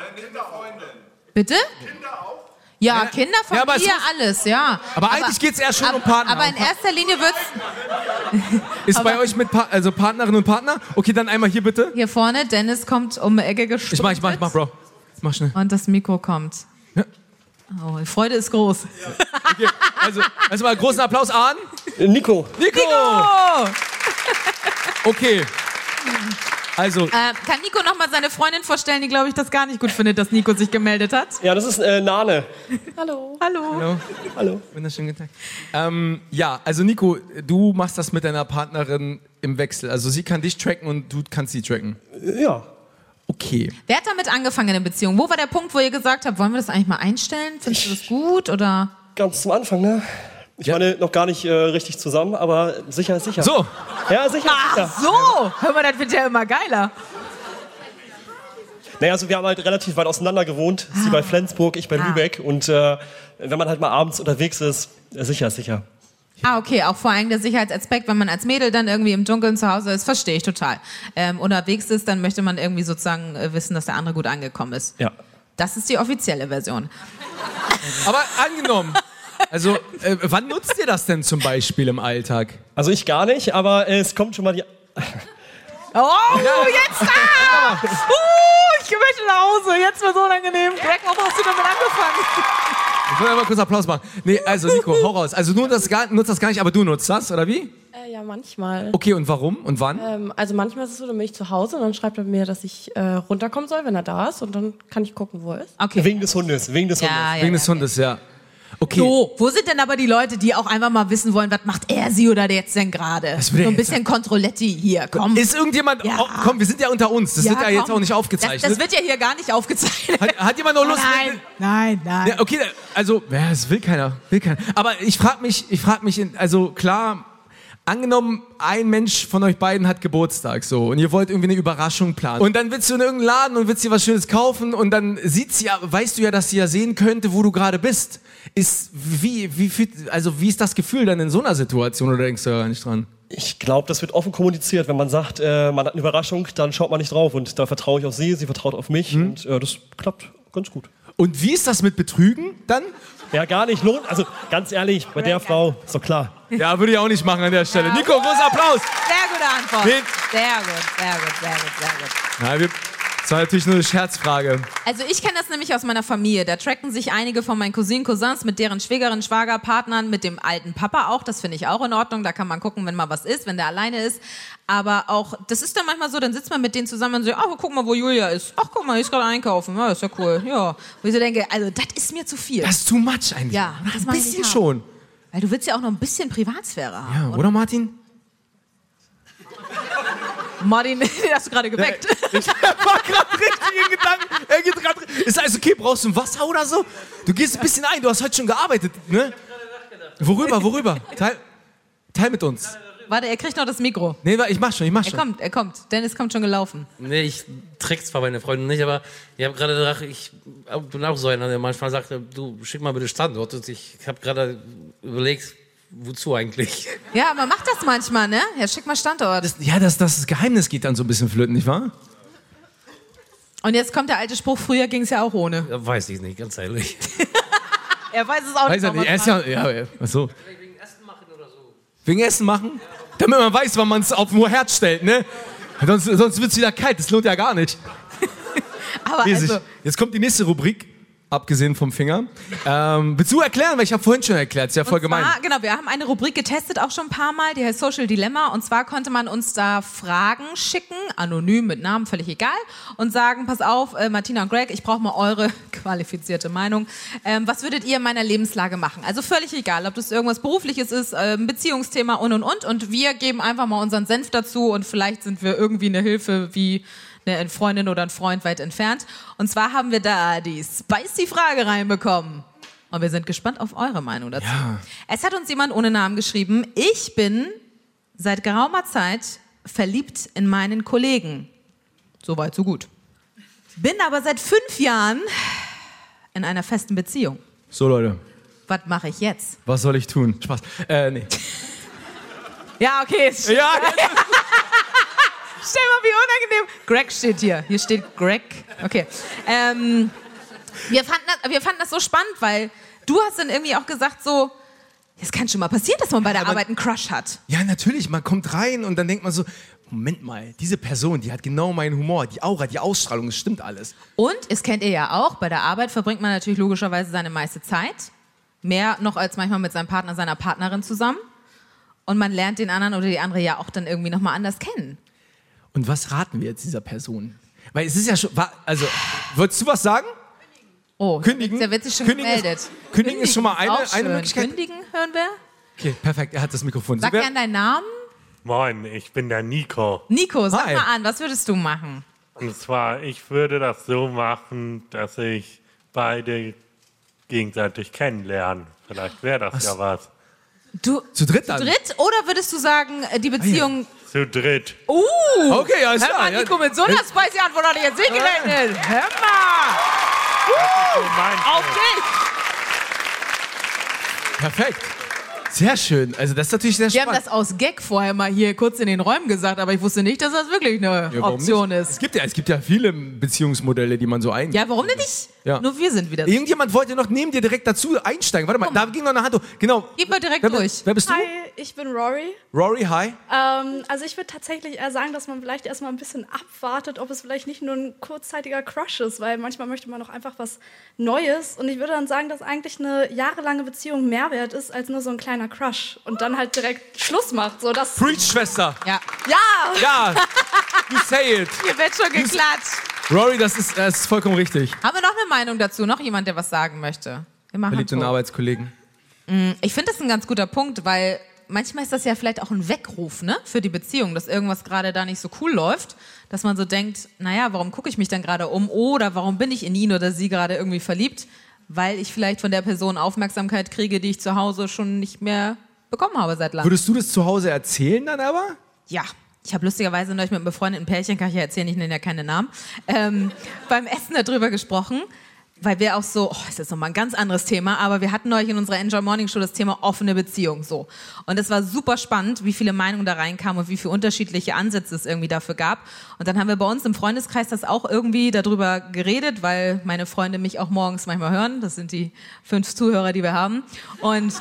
Bitte? Ja, Kinder, Ja, aber es Familie, muss- alles, ja. Aber eigentlich geht's eher schon um Partner. Aber in erster Linie wird's ist bei aber- euch mit pa also Partnerin und Partner? Okay, dann einmal hier bitte. hier vorne, Dennis kommt um die Ecke gesprungen. Ich mach, ich mach, ich mach, Bro. Ich mach schnell. Und das Mikro kommt. Ja. Oh, die Freude ist groß. Okay, also, also mal großen Applaus an. Nico. Nico! Oh! Okay. Also, Äh, kann Nico noch mal seine Freundin vorstellen, die, glaube ich, das gar nicht gut findet, dass Nico sich gemeldet hat? Ja, das ist äh, Nane. Hallo. hallo. Hallo. Wunderschönen guten Tag. Ähm, ja, also Nico, du machst das mit deiner Partnerin im Wechsel. Also sie kann dich tracken und du kannst sie tracken. Ja. Okay. Wer hat damit angefangen in der Beziehung? Wo war der Punkt, wo ihr gesagt habt, wollen wir das eigentlich mal einstellen? Findest du das gut oder? Ganz zum Anfang, ne? Ich meine, noch gar nicht äh, richtig zusammen, aber sicher ist sicher. So, Ja, sicher. Ach sicher. so! Hör mal, das wird ja immer geiler. Naja, also wir haben halt relativ weit auseinander gewohnt. Sie bei Flensburg, ich bei Ah. Lübeck. Und äh, wenn man halt mal abends unterwegs ist, äh, sicher ist sicher. Ah, okay, auch vor allem der Sicherheitsaspekt, wenn man als Mädel dann irgendwie im Dunkeln zu Hause ist, verstehe ich total. Ähm, unterwegs ist, dann möchte man irgendwie sozusagen äh, wissen, dass der andere gut angekommen ist. Ja. Das ist die offizielle Version. aber angenommen, Also, äh, wann nutzt ihr das denn zum Beispiel im Alltag? Also ich gar nicht, aber äh, es kommt schon mal die... Oh, jetzt da! Uh, ich möchte nach Hause. Jetzt wird so unangenehm. Greg, warum hast du damit angefangen? Ich will mal kurz Applaus machen. Nee, also Nico, hau raus. Also du nutzt das, gar, nutzt das gar nicht, aber du nutzt das, oder wie? Äh, ja, manchmal. Okay, und warum? Und wann? Ähm, also manchmal ist es so, dann bin ich zu Hause und dann schreibt er mir, dass ich äh, runterkommen soll, wenn er da ist. Und dann kann ich gucken, wo er ist. Okay. Wegen des Hundes, wegen des Ja, Hundes. ja, Wegen ja, des Hundes, ja. Okay. So, wo sind denn aber die Leute, die auch einfach mal wissen wollen, was macht er, sie oder der jetzt denn gerade? Das So will er ein jetzt bisschen Kontrolletti hier, komm. Ist irgendjemand... Ja. Oh, komm, wir sind ja unter uns. Das Ja, wird ja jetzt komm. auch nicht Das, aufgezeichnet. das wird ja hier gar nicht aufgezeichnet. hat, hat jemand noch Lust? Nein, nein, nein. Ja, okay, also, ja, das will keiner, will keiner. Aber ich frage mich, ich frage mich, in, also klar, angenommen, ein Mensch von euch beiden hat Geburtstag, so, und ihr wollt irgendwie eine Überraschung planen. Und dann willst du in irgendeinen Laden und willst dir was Schönes kaufen und dann sieht sie ja, weißt du ja, dass sie ja sehen könnte, wo du gerade bist. Ist, wie, wie, fühlt- also wie ist das Gefühl dann in so einer Situation, oder denkst du ja gar nicht dran? Ich glaube, das wird offen kommuniziert. Wenn man sagt, äh, man hat eine Überraschung, dann schaut man nicht drauf. Und da vertraue ich auf sie, sie vertraut auf mich. Mhm. Und äh, das klappt ganz gut. Und wie ist das mit Betrügen dann? Ja, gar nicht lohnt. Also ganz ehrlich, bei der Frau, ist doch klar. Ja, würde ich auch nicht machen an der Stelle. Nico, großer Applaus! Sehr gute Antwort. Wen- Sehr gut, sehr gut, sehr gut, sehr gut. Ja, wir, das war natürlich nur eine Scherzfrage. Also ich kenne das nämlich aus meiner Familie. Da tracken sich einige von meinen Cousinen, Cousins mit deren Schwägerin, Schwager, Partnern, mit dem alten Papa auch. Das finde ich auch in Ordnung. Da kann man gucken, wenn mal was ist, wenn der alleine ist. Aber auch, das ist dann manchmal so, dann sitzt man mit denen zusammen und so, ach, guck mal, wo Julia ist. Ach, guck mal, die ist gerade einkaufen. Ja, ist ja cool. Ja. Wo ich so denke, also das ist mir zu viel. Das ist too much eigentlich. Ja, das ein mag ich bisschen nicht haben. schon. Weil du willst ja auch noch ein bisschen Privatsphäre haben. Ja, oder Martin? Martin, den hast du gerade geweckt. Ich war gerade richtig in Gedanken. Er geht grad, ist alles okay? Brauchst du ein Wasser oder so? Du gehst ein bisschen ein. Du hast heute schon gearbeitet, ne? Worüber, worüber? Teil, teil mit uns. Warte, er kriegt noch das Mikro. Nee, wa- ich mach schon, ich mach Er schon. kommt, er kommt. Dennis kommt schon gelaufen. Nee, ich trick's zwar meine Freundin nicht, aber ich habe gerade gedacht, ich bin auch so einer, der manchmal sagt, du schick mal bitte Standort. Und ich habe gerade überlegt, wozu eigentlich? Ja, man macht das manchmal, ne? Ja, schick mal Standort. Ja, das, das Geheimnis geht dann so ein bisschen flöten, nicht wahr? Und jetzt kommt der alte Spruch, früher ging es ja auch ohne. Ja, weiß ich nicht, ganz ehrlich. Er weiß es auch Weiß er nicht. nicht. Er ist ja, ja, ja, ach so. Wegen Essen machen oder so. Wegen Essen machen? Damit man weiß, wann man es auf den Herd stellt, ne? Sonst, sonst wird es wieder kalt, das lohnt ja gar nicht. Aber Riesig. also, Jetzt kommt die nächste Rubrik, abgesehen vom Finger. Ähm, willst du erklären? Weil ich habe vorhin schon erklärt, ist ja voll und gemein. zwar, genau, wir haben eine Rubrik getestet, auch schon ein paar Mal, die heißt Social Dilemma. Und zwar konnte man uns da Fragen schicken, anonym, mit Namen, völlig egal, und sagen, pass auf, äh, Martina und Greg, ich brauche mal eure qualifizierte Meinung. Ähm, was würdet ihr in meiner Lebenslage machen? Also völlig egal, ob das irgendwas Berufliches ist, äh, ein Beziehungsthema und, und, und. Und wir geben einfach mal unseren Senf dazu und vielleicht sind wir irgendwie eine Hilfe wie eine Freundin oder ein Freund weit entfernt. Und zwar haben wir da die spicy Frage reinbekommen. Und wir sind gespannt auf eure Meinung dazu. Ja. Es hat uns jemand ohne Namen geschrieben, ich bin seit geraumer Zeit verliebt in meinen Kollegen. Soweit, so gut. Bin aber seit fünf Jahren in einer festen Beziehung. So, Leute, Was mache ich jetzt? was soll ich tun? Spaß. Äh, nee. Ja, okay. Ja, Stell mal, wie unangenehm. Greg steht hier. Hier steht Greg. Okay. Ähm, wir, fanden das, wir fanden das so spannend, weil du hast dann irgendwie auch gesagt so, es kann schon mal passieren, dass man bei der aber- Arbeit einen Crush hat. ja, natürlich. Man kommt rein und dann denkt man so, Moment mal, diese Person, die hat genau meinen Humor, die Aura, die Ausstrahlung, das stimmt alles. Und, es kennt ihr ja auch, bei der Arbeit verbringt man natürlich logischerweise seine meiste Zeit. Mehr noch als manchmal mit seinem Partner, seiner Partnerin zusammen. Und man lernt den anderen oder die andere ja auch dann irgendwie nochmal anders kennen. Und was raten wir jetzt dieser Person? Weil es ist ja schon, war- also, wolltest du was sagen? Oh, Kündigen? der wird sich schon Kündigen ist- gemeldet. Kündigen ist schon mal eine- auch eine schön. Möglichkeit. Kündigen hören wir. Okay, perfekt, er hat das Mikrofon. Sag Wer- gern deinen Namen. Moin, ich bin der Nico. Nico, sag Hi. mal an, was würdest du machen? Und zwar, ich würde das so machen, dass ich beide gegenseitig kennenlerne. Vielleicht wäre das ja was. Du, Zu dritt dann? dritt oder würdest du sagen, äh, die Beziehung... Zu dritt. Uh, Okay, alles hör klar. mal, ja. Nico, mit so einer spicy Antwort hatte ich jetzt nicht gerechnet. Hör mal, So mein auf Fall. dich. Perfekt. Sehr schön. Also das ist natürlich sehr Wir haben spannend. das aus Gag vorher mal hier kurz in den Räumen gesagt, aber ich wusste nicht, dass das wirklich eine Ja, warum Option nicht? ist. Es gibt, ja, es gibt ja viele Beziehungsmodelle, die man so eingeht. Ja, warum denn nicht? Ja. Nur wir sind wieder. Irgendjemand wollte noch neben dir direkt dazu einsteigen. Warte mal, da ging noch eine Hand hoch. Genau. Gib mal direkt wer, durch. Wer bist du? Hi, ich bin Rory. Rory, hi. Ähm, also ich würde tatsächlich eher sagen, dass man vielleicht erstmal ein bisschen abwartet, ob es vielleicht nicht nur ein kurzzeitiger Crush ist, weil manchmal möchte man auch einfach was Neues. Und ich würde dann sagen, dass eigentlich eine jahrelange Beziehung mehr wert ist als nur so ein kleiner Crush und dann halt direkt Schluss macht. So, das Preach, Schwester. Ja. ja! Ja, you say it. Hier wird schon geklatscht. Rory, das ist, das ist vollkommen richtig. Haben wir noch eine Meinung dazu? Noch jemand, der was sagen möchte? Wir machen Verliebt in Ton. Arbeitskollegen. Ich finde das ein ganz guter Punkt, weil manchmal ist das ja vielleicht auch ein Weckruf, ne, für die Beziehung, dass irgendwas gerade da nicht so cool läuft, dass man so denkt, naja, warum gucke ich mich dann gerade um oder warum bin ich in ihn oder sie gerade irgendwie verliebt, weil ich vielleicht von der Person Aufmerksamkeit kriege, die ich zu Hause schon nicht mehr bekommen habe seit langem. Würdest du das zu Hause erzählen dann aber? Ja. Ich habe lustigerweise neulich mit einem befreundeten Pärchen, kann ich ja erzählen, ich nenne ja keine Namen, ähm, beim Essen darüber gesprochen, weil wir auch so, oh, ist jetzt nochmal ein ganz anderes Thema, aber wir hatten neulich in unserer Enjoy Morning Show das Thema offene Beziehung, so. Und es war super spannend, wie viele Meinungen da reinkamen und wie viele unterschiedliche Ansätze es irgendwie dafür gab. Und dann haben wir bei uns im Freundeskreis das auch irgendwie darüber geredet, weil meine Freunde mich auch morgens manchmal hören. Das sind die fünf Zuhörer, die wir haben. Und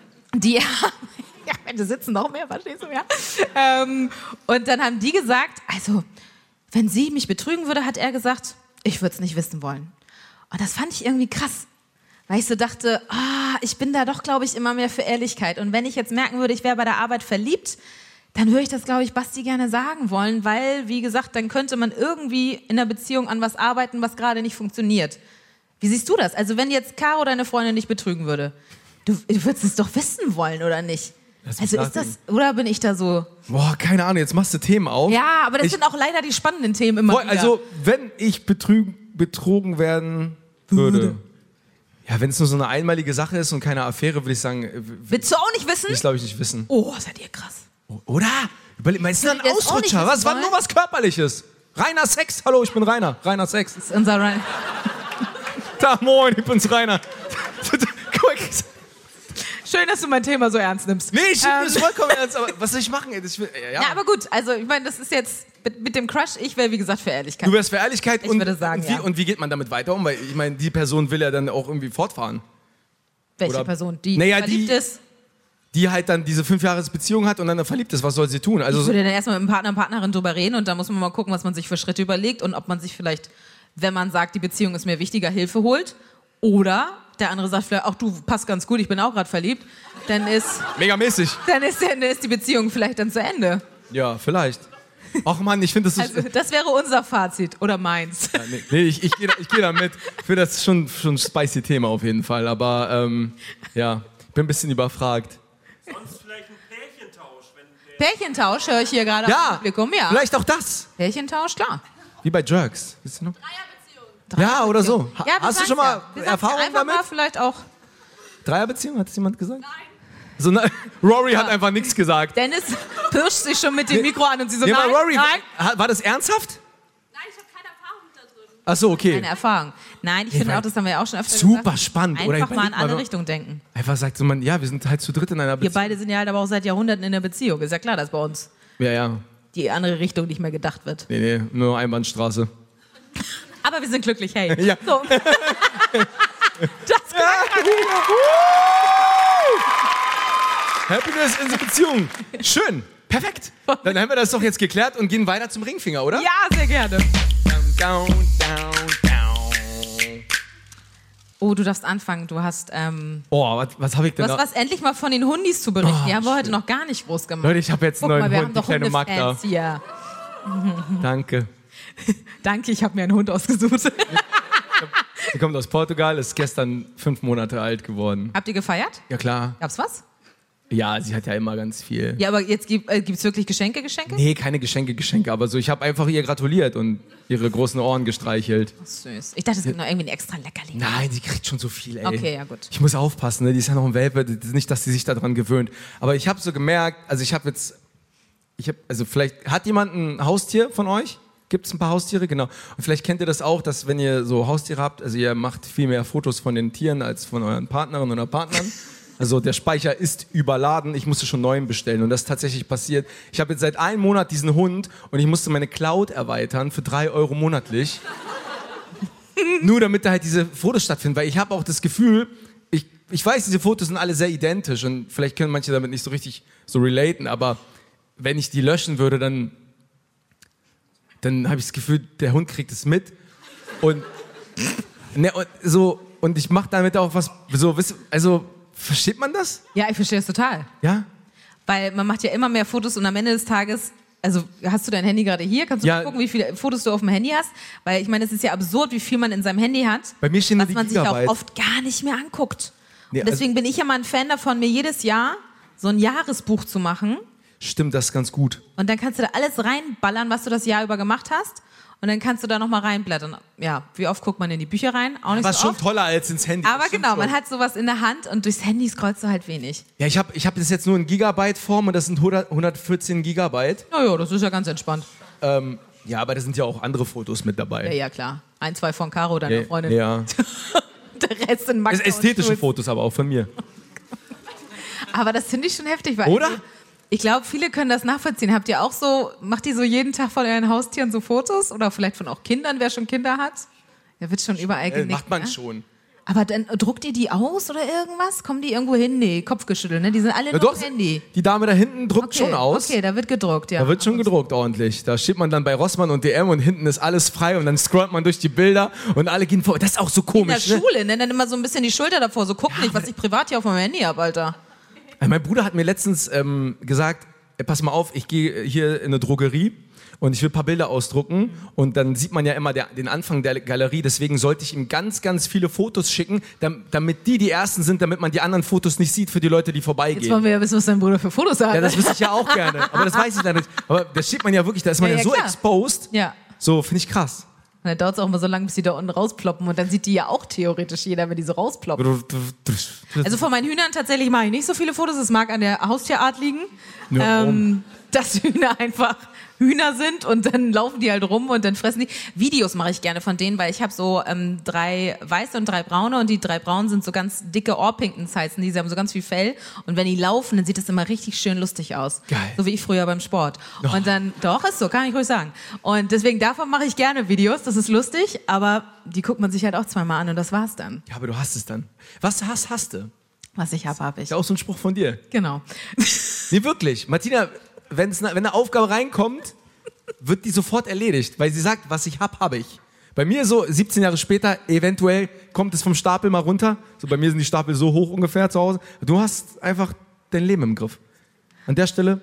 die haben... Ja, da sitzen noch mehr, verstehst du, ja? Ähm, und dann haben die gesagt, also, wenn sie mich betrügen würde, hat er gesagt, ich würde es nicht wissen wollen. Und das fand ich irgendwie krass, weil ich so dachte, ah, ich bin da doch, glaube ich, immer mehr für Ehrlichkeit. Und wenn ich jetzt merken würde, ich wäre bei der Arbeit verliebt, dann würde ich das, glaube ich, Basti gerne sagen wollen, weil, wie gesagt, dann könnte man irgendwie in der Beziehung an was arbeiten, was gerade nicht funktioniert. Wie siehst du das? Also, wenn jetzt Caro deine Freundin nicht betrügen würde, du, du würdest es doch wissen wollen, oder nicht? Also ist das, oder bin ich da so? Boah, keine Ahnung, jetzt machst du Themen auf. Ja, aber das ich, sind auch leider die spannenden Themen immer boah, wieder. Also, wenn ich betrügen, betrogen werden würde, ja, wenn es nur so eine einmalige Sache ist und keine Affäre, würde ich sagen, äh, willst du auch nicht wissen? will ich glaube ich nicht wissen. Oh, seid ihr krass. Oder? Überleg mal, ist das ein Würdet ihr das auch Ausrutscher? nicht Was wissen war wollen? nur was Körperliches? Reiner Sex, hallo, ich bin Rainer. Reiner Sex. Das ist unser Ryan. Da, moin, ich bin's Rainer. Guck mal, Schön, dass du mein Thema so ernst nimmst. nee, ich nehme Ähm, das vollkommen ernst, aber was soll ich machen? ey? Das will, ja. Ja, aber gut, also ich meine, das ist jetzt mit, mit dem Crush, ich wäre wie gesagt für Ehrlichkeit. Du wärst für Ehrlichkeit Ich und, würde sagen, und, wie, ja. und wie geht man damit weiter um? Weil ich meine, die Person will ja dann auch irgendwie fortfahren. Welche oder- Person? Die Naja, verliebt die- ist? Die halt dann diese fünf Jahre Beziehung hat und dann verliebt ist. Was soll sie tun? Also Ich würde dann erstmal mit dem Partner und Partnerin drüber reden und dann muss man mal gucken, was man sich für Schritte überlegt und ob man sich vielleicht, wenn man sagt, die Beziehung ist mir wichtiger, Hilfe holt. Oder der andere sagt vielleicht, auch du passt ganz gut, ich bin auch gerade verliebt. Dann ist, megamäßig. dann, ist, dann ist die Beziehung vielleicht dann zu Ende. Ja, vielleicht. Ach Mann, ich finde das so... Also das wäre unser Fazit oder meins. Ja, nee, nee, ich, ich gehe da, ich geh da mit. Für das schon, schon ein spicy Thema auf jeden Fall. Aber ähm, ja, ich bin ein bisschen überfragt. Sonst vielleicht ein Pärchentausch, wenn der Pärchentausch höre ich hier gerade Ja, am Publikum. Ja, vielleicht auch das. Pärchentausch, klar. Wie bei Jerks. Wisst ihr noch? Ja, oder so. Ha- Ja, wir Hast du sagen's schon mal ja. Wir sagen's Erfahrung ja. Einfach damit? mal vielleicht auch. Dreierbeziehung, hat das jemand gesagt? Nein. So, ne, Rory hat einfach nichts gesagt. Dennis pirscht sich schon mit dem Mikro an und sie so, Nee, nein, aber Rory, nein. War, war das ernsthaft? Nein, ich habe keine Erfahrung da drin. Ach so, okay. Keine Erfahrung. Nein, ich Nee, finde weil- auch, das haben wir ja auch schon öfter Super gesagt. spannend, oder? Einfach mal in Überleg mal, alle wenn- Richtungen denken. Einfach sagt so man, ja, wir sind halt zu dritt in einer Wir Beziehung. beide sind ja halt aber auch seit Jahrhunderten in der Beziehung. Ist ja klar, dass bei uns Ja, ja. die andere Richtung nicht mehr gedacht wird. Nee, nee, nur Einbahnstraße. Aber wir sind glücklich, hey. Ja. So. Das Happiness in der Beziehung. Schön. Perfekt. Dann haben wir das doch jetzt geklärt und gehen weiter zum Ringfinger, oder? Ja, sehr gerne. Down, down, down, down. Oh, du darfst anfangen. Du hast, ähm, Oh, was, was habe ich du denn hast da? was endlich mal von den Hundis zu berichten. Oh, die haben wir heute noch gar nicht groß gemacht. Leute, ich habe jetzt Guck einen mal, neuen wir Hund, haben die doch kleine Magda. Hundefans hier. Danke. Danke, ich habe mir einen Hund ausgesucht. Sie kommt aus Portugal, ist gestern fünf Monate alt geworden. Habt ihr gefeiert? Ja, klar. Gab's was? Ja, sie hat ja immer ganz viel. Ja, aber jetzt gibt äh, gibt's wirklich Geschenke, Geschenke? Nee, keine Geschenke, Geschenke, aber so, ich habe einfach ihr gratuliert und ihre großen Ohren gestreichelt. Süß. Ich dachte, es gibt noch irgendwie ein extra Leckerli. Nein, sie kriegt schon so viel, ey. Okay, ja, gut. Ich muss aufpassen, ne? Die ist ja noch ein Welpe, das ist nicht, dass sie sich daran gewöhnt. Aber ich habe so gemerkt, also ich habe jetzt, ich habe, also vielleicht, hat jemand ein Haustier von euch? Gibt es ein paar Haustiere? Genau. Und vielleicht kennt ihr das auch, dass wenn ihr so Haustiere habt, also ihr macht viel mehr Fotos von den Tieren als von euren Partnerinnen oder Partnern. Also der Speicher ist überladen, ich musste schon neuen bestellen und das ist tatsächlich passiert. Ich habe jetzt seit einem Monat diesen Hund und ich musste meine Cloud erweitern für drei Euro monatlich. Nur damit da halt diese Fotos stattfinden, weil ich habe auch das Gefühl, ich, ich weiß, diese Fotos sind alle sehr identisch und vielleicht können manche damit nicht so richtig so relaten, aber wenn ich die löschen würde, dann, dann habe ich das Gefühl, der Hund kriegt es mit und, ne, und so und ich mache damit auch was, so, also versteht man das? Ja, ich verstehe das total. Ja? Weil man macht ja immer mehr Fotos und am Ende des Tages, also hast du dein Handy gerade hier? Kannst du Ja. mal gucken, wie viele Fotos du auf dem Handy hast? Weil ich meine, es ist ja absurd, wie viel man in seinem Handy hat, Bei mir stehen nur was die man sich Gigabyte. auch oft gar nicht mehr anguckt. Nee, Und deswegen bin ich ja mal ein Fan davon, mir jedes Jahr so ein Jahresbuch zu machen. Stimmt, das ist ganz gut. Und dann kannst du da alles reinballern, was du das Jahr über gemacht hast. Und dann kannst du da nochmal reinblättern. Ja, wie oft guckt man in die Bücher rein? Auch nicht War so schon oft. toller als ins Handy. Aber das stimmt genau, man schon. hat sowas in der Hand und durchs Handy scrollst du halt wenig. Ja, ich habe ich hab das jetzt nur in Gigabyte-Form und das sind hundert, hundertvierzehn Gigabyte. Naja, das ist ja ganz entspannt. Ähm, ja, aber da sind ja auch andere Fotos mit dabei. Ja, ja, klar. Ein, zwei von Caro, deiner Ja, Freundin. ja. Der Rest sind Max Das ästhetische und Schulz. Fotos aber auch von mir. Aber das finde ich schon heftig. Weil Oder? Ich glaube, viele können das nachvollziehen. Habt ihr auch so, macht ihr so jeden Tag von euren Haustieren so Fotos? Oder vielleicht von auch Kindern, wer schon Kinder hat? Da wird schon überall Äh, genickt. macht man ne? schon. Aber dann druckt ihr die aus oder irgendwas? Kommen die irgendwo hin? Nee, Kopfgeschüttelt, ne? Die sind alle Ja, nur doch, auf Handy. die Dame da hinten druckt Okay, schon aus. Okay, da wird gedruckt, ja. Da wird schon gedruckt ordentlich. Da steht man dann bei Rossmann und D M und hinten ist alles frei und dann scrollt man durch die Bilder und alle gehen vor. Das ist auch so In der komisch, ne? Schule, ne? Dann immer so ein bisschen die Schulter davor. So, guck nicht, was ich privat hier auf meinem Handy habe, Alter. Mein Bruder hat mir letztens ähm, gesagt, ey, pass mal auf, ich gehe hier in eine Drogerie und ich will ein paar Bilder ausdrucken und dann sieht man ja immer der, den Anfang der Galerie, deswegen sollte ich ihm ganz, ganz viele Fotos schicken, dam- damit die die ersten sind, damit man die anderen Fotos nicht sieht für die Leute, die Jetzt vorbeigehen. wollen wir ja wissen, was dein Bruder für Fotos hat. Ja, das wüsste ich ja auch gerne, aber das weiß ich leider nicht. Aber das steht man ja wirklich, da ist man Ja, ja, ja, so klar. exposed, Ja. so finde ich krass. Und dann dauert es auch immer so lange, bis die da unten rausploppen. Und dann sieht die ja auch theoretisch jeder, wenn die so rausploppen. Also von meinen Hühnern tatsächlich mache ich nicht so viele Fotos. Es mag an der Haustierart liegen, Ja, ähm, dass Hühner einfach Hühner sind und dann laufen die halt rum und dann fressen die. Videos mache ich gerne von denen, weil ich habe so ähm, drei weiße und drei braune und die drei braunen sind so ganz dicke Orpingtons heißen die, sie haben so ganz viel Fell und wenn die laufen, dann sieht das immer richtig schön lustig aus. Geil. So wie ich früher beim Sport. Und dann, doch, ist so, kann ich ruhig sagen. Und deswegen davon mache ich gerne Videos, das ist lustig, aber die guckt man sich halt auch zweimal an und das war's dann. Ja, aber du hast es dann. Was du hast, hast du. Was ich habe, habe ich. Ist ja auch so ein Spruch von dir. Genau. Nee, wirklich. Martina, wenn's, wenn eine Aufgabe reinkommt, wird die sofort erledigt, weil sie sagt, was ich hab, habe ich. Bei mir so siebzehn Jahre später, eventuell kommt es vom Stapel mal runter. So bei mir sind die Stapel so hoch ungefähr zu Hause. Du hast einfach dein Leben im Griff. An der Stelle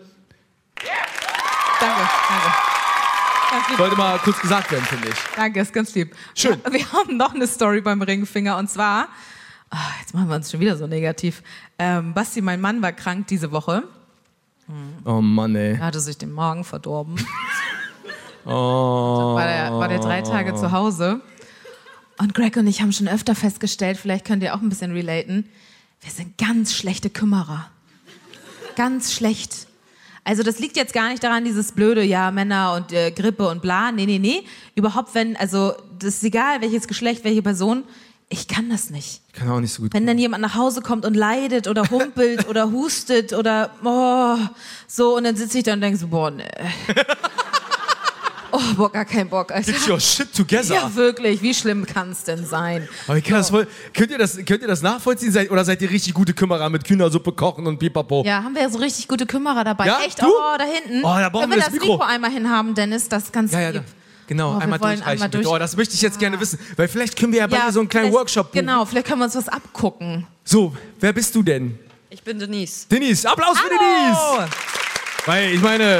Danke, danke. Ganz lieb. sollte mal kurz gesagt werden, finde ich. Danke, ist ganz lieb. Schön. Wir, wir haben noch eine Story beim Ringfinger und zwar, ah, jetzt machen wir uns schon wieder so negativ. Ähm, Basti, mein Mann, war krank diese Woche. Oh Mann, ey. Er hatte sich den Magen verdorben. Oh. War der, war der drei Tage zu Hause. Und Greg und ich haben schon öfter festgestellt, vielleicht könnt ihr auch ein bisschen relaten, wir sind ganz schlechte Kümmerer. Ganz schlecht. Also das liegt jetzt gar nicht daran, dieses blöde, ja, Männer und äh, Grippe und bla. Nee, nee, nee. Überhaupt, wenn, also das ist egal, welches Geschlecht, welche Person, ich kann das nicht. Ich kann auch nicht so gut. Wenn dann jemand nach Hause kommt und leidet oder humpelt oder hustet oder oh, so und dann sitze ich da und denke so, boah, nee. Oh, boah, gar kein Bock, Alter. Get your shit together. Ja, wirklich, wie schlimm kann es denn sein? Aber ich kann das voll, könnt, ihr das, könnt ihr das nachvollziehen? Seid, oder seid ihr richtig gute Kümmerer mit Kühnersuppe kochen und pipapo? Ja, haben wir ja so richtig gute Kümmerer dabei. Ja, Echt? du? Oh, da hinten. Oh, da brauchen Können wir wir das das Mikro. Mikro einmal hinhaben, Dennis? Das ist ganz Ja, ja, lieb. da. Genau, Oh, wir einmal wollen durchreichen. einmal bitte. durch- Oh, das möchte ich jetzt gerne wissen. Weil vielleicht können wir ja beide Ja, so einen kleinen vielleicht- Workshop buchen. Genau, vielleicht können wir uns was abgucken. So, wer bist du denn? Ich bin Denise. Denise, Applaus für Denise! Weil, ich meine...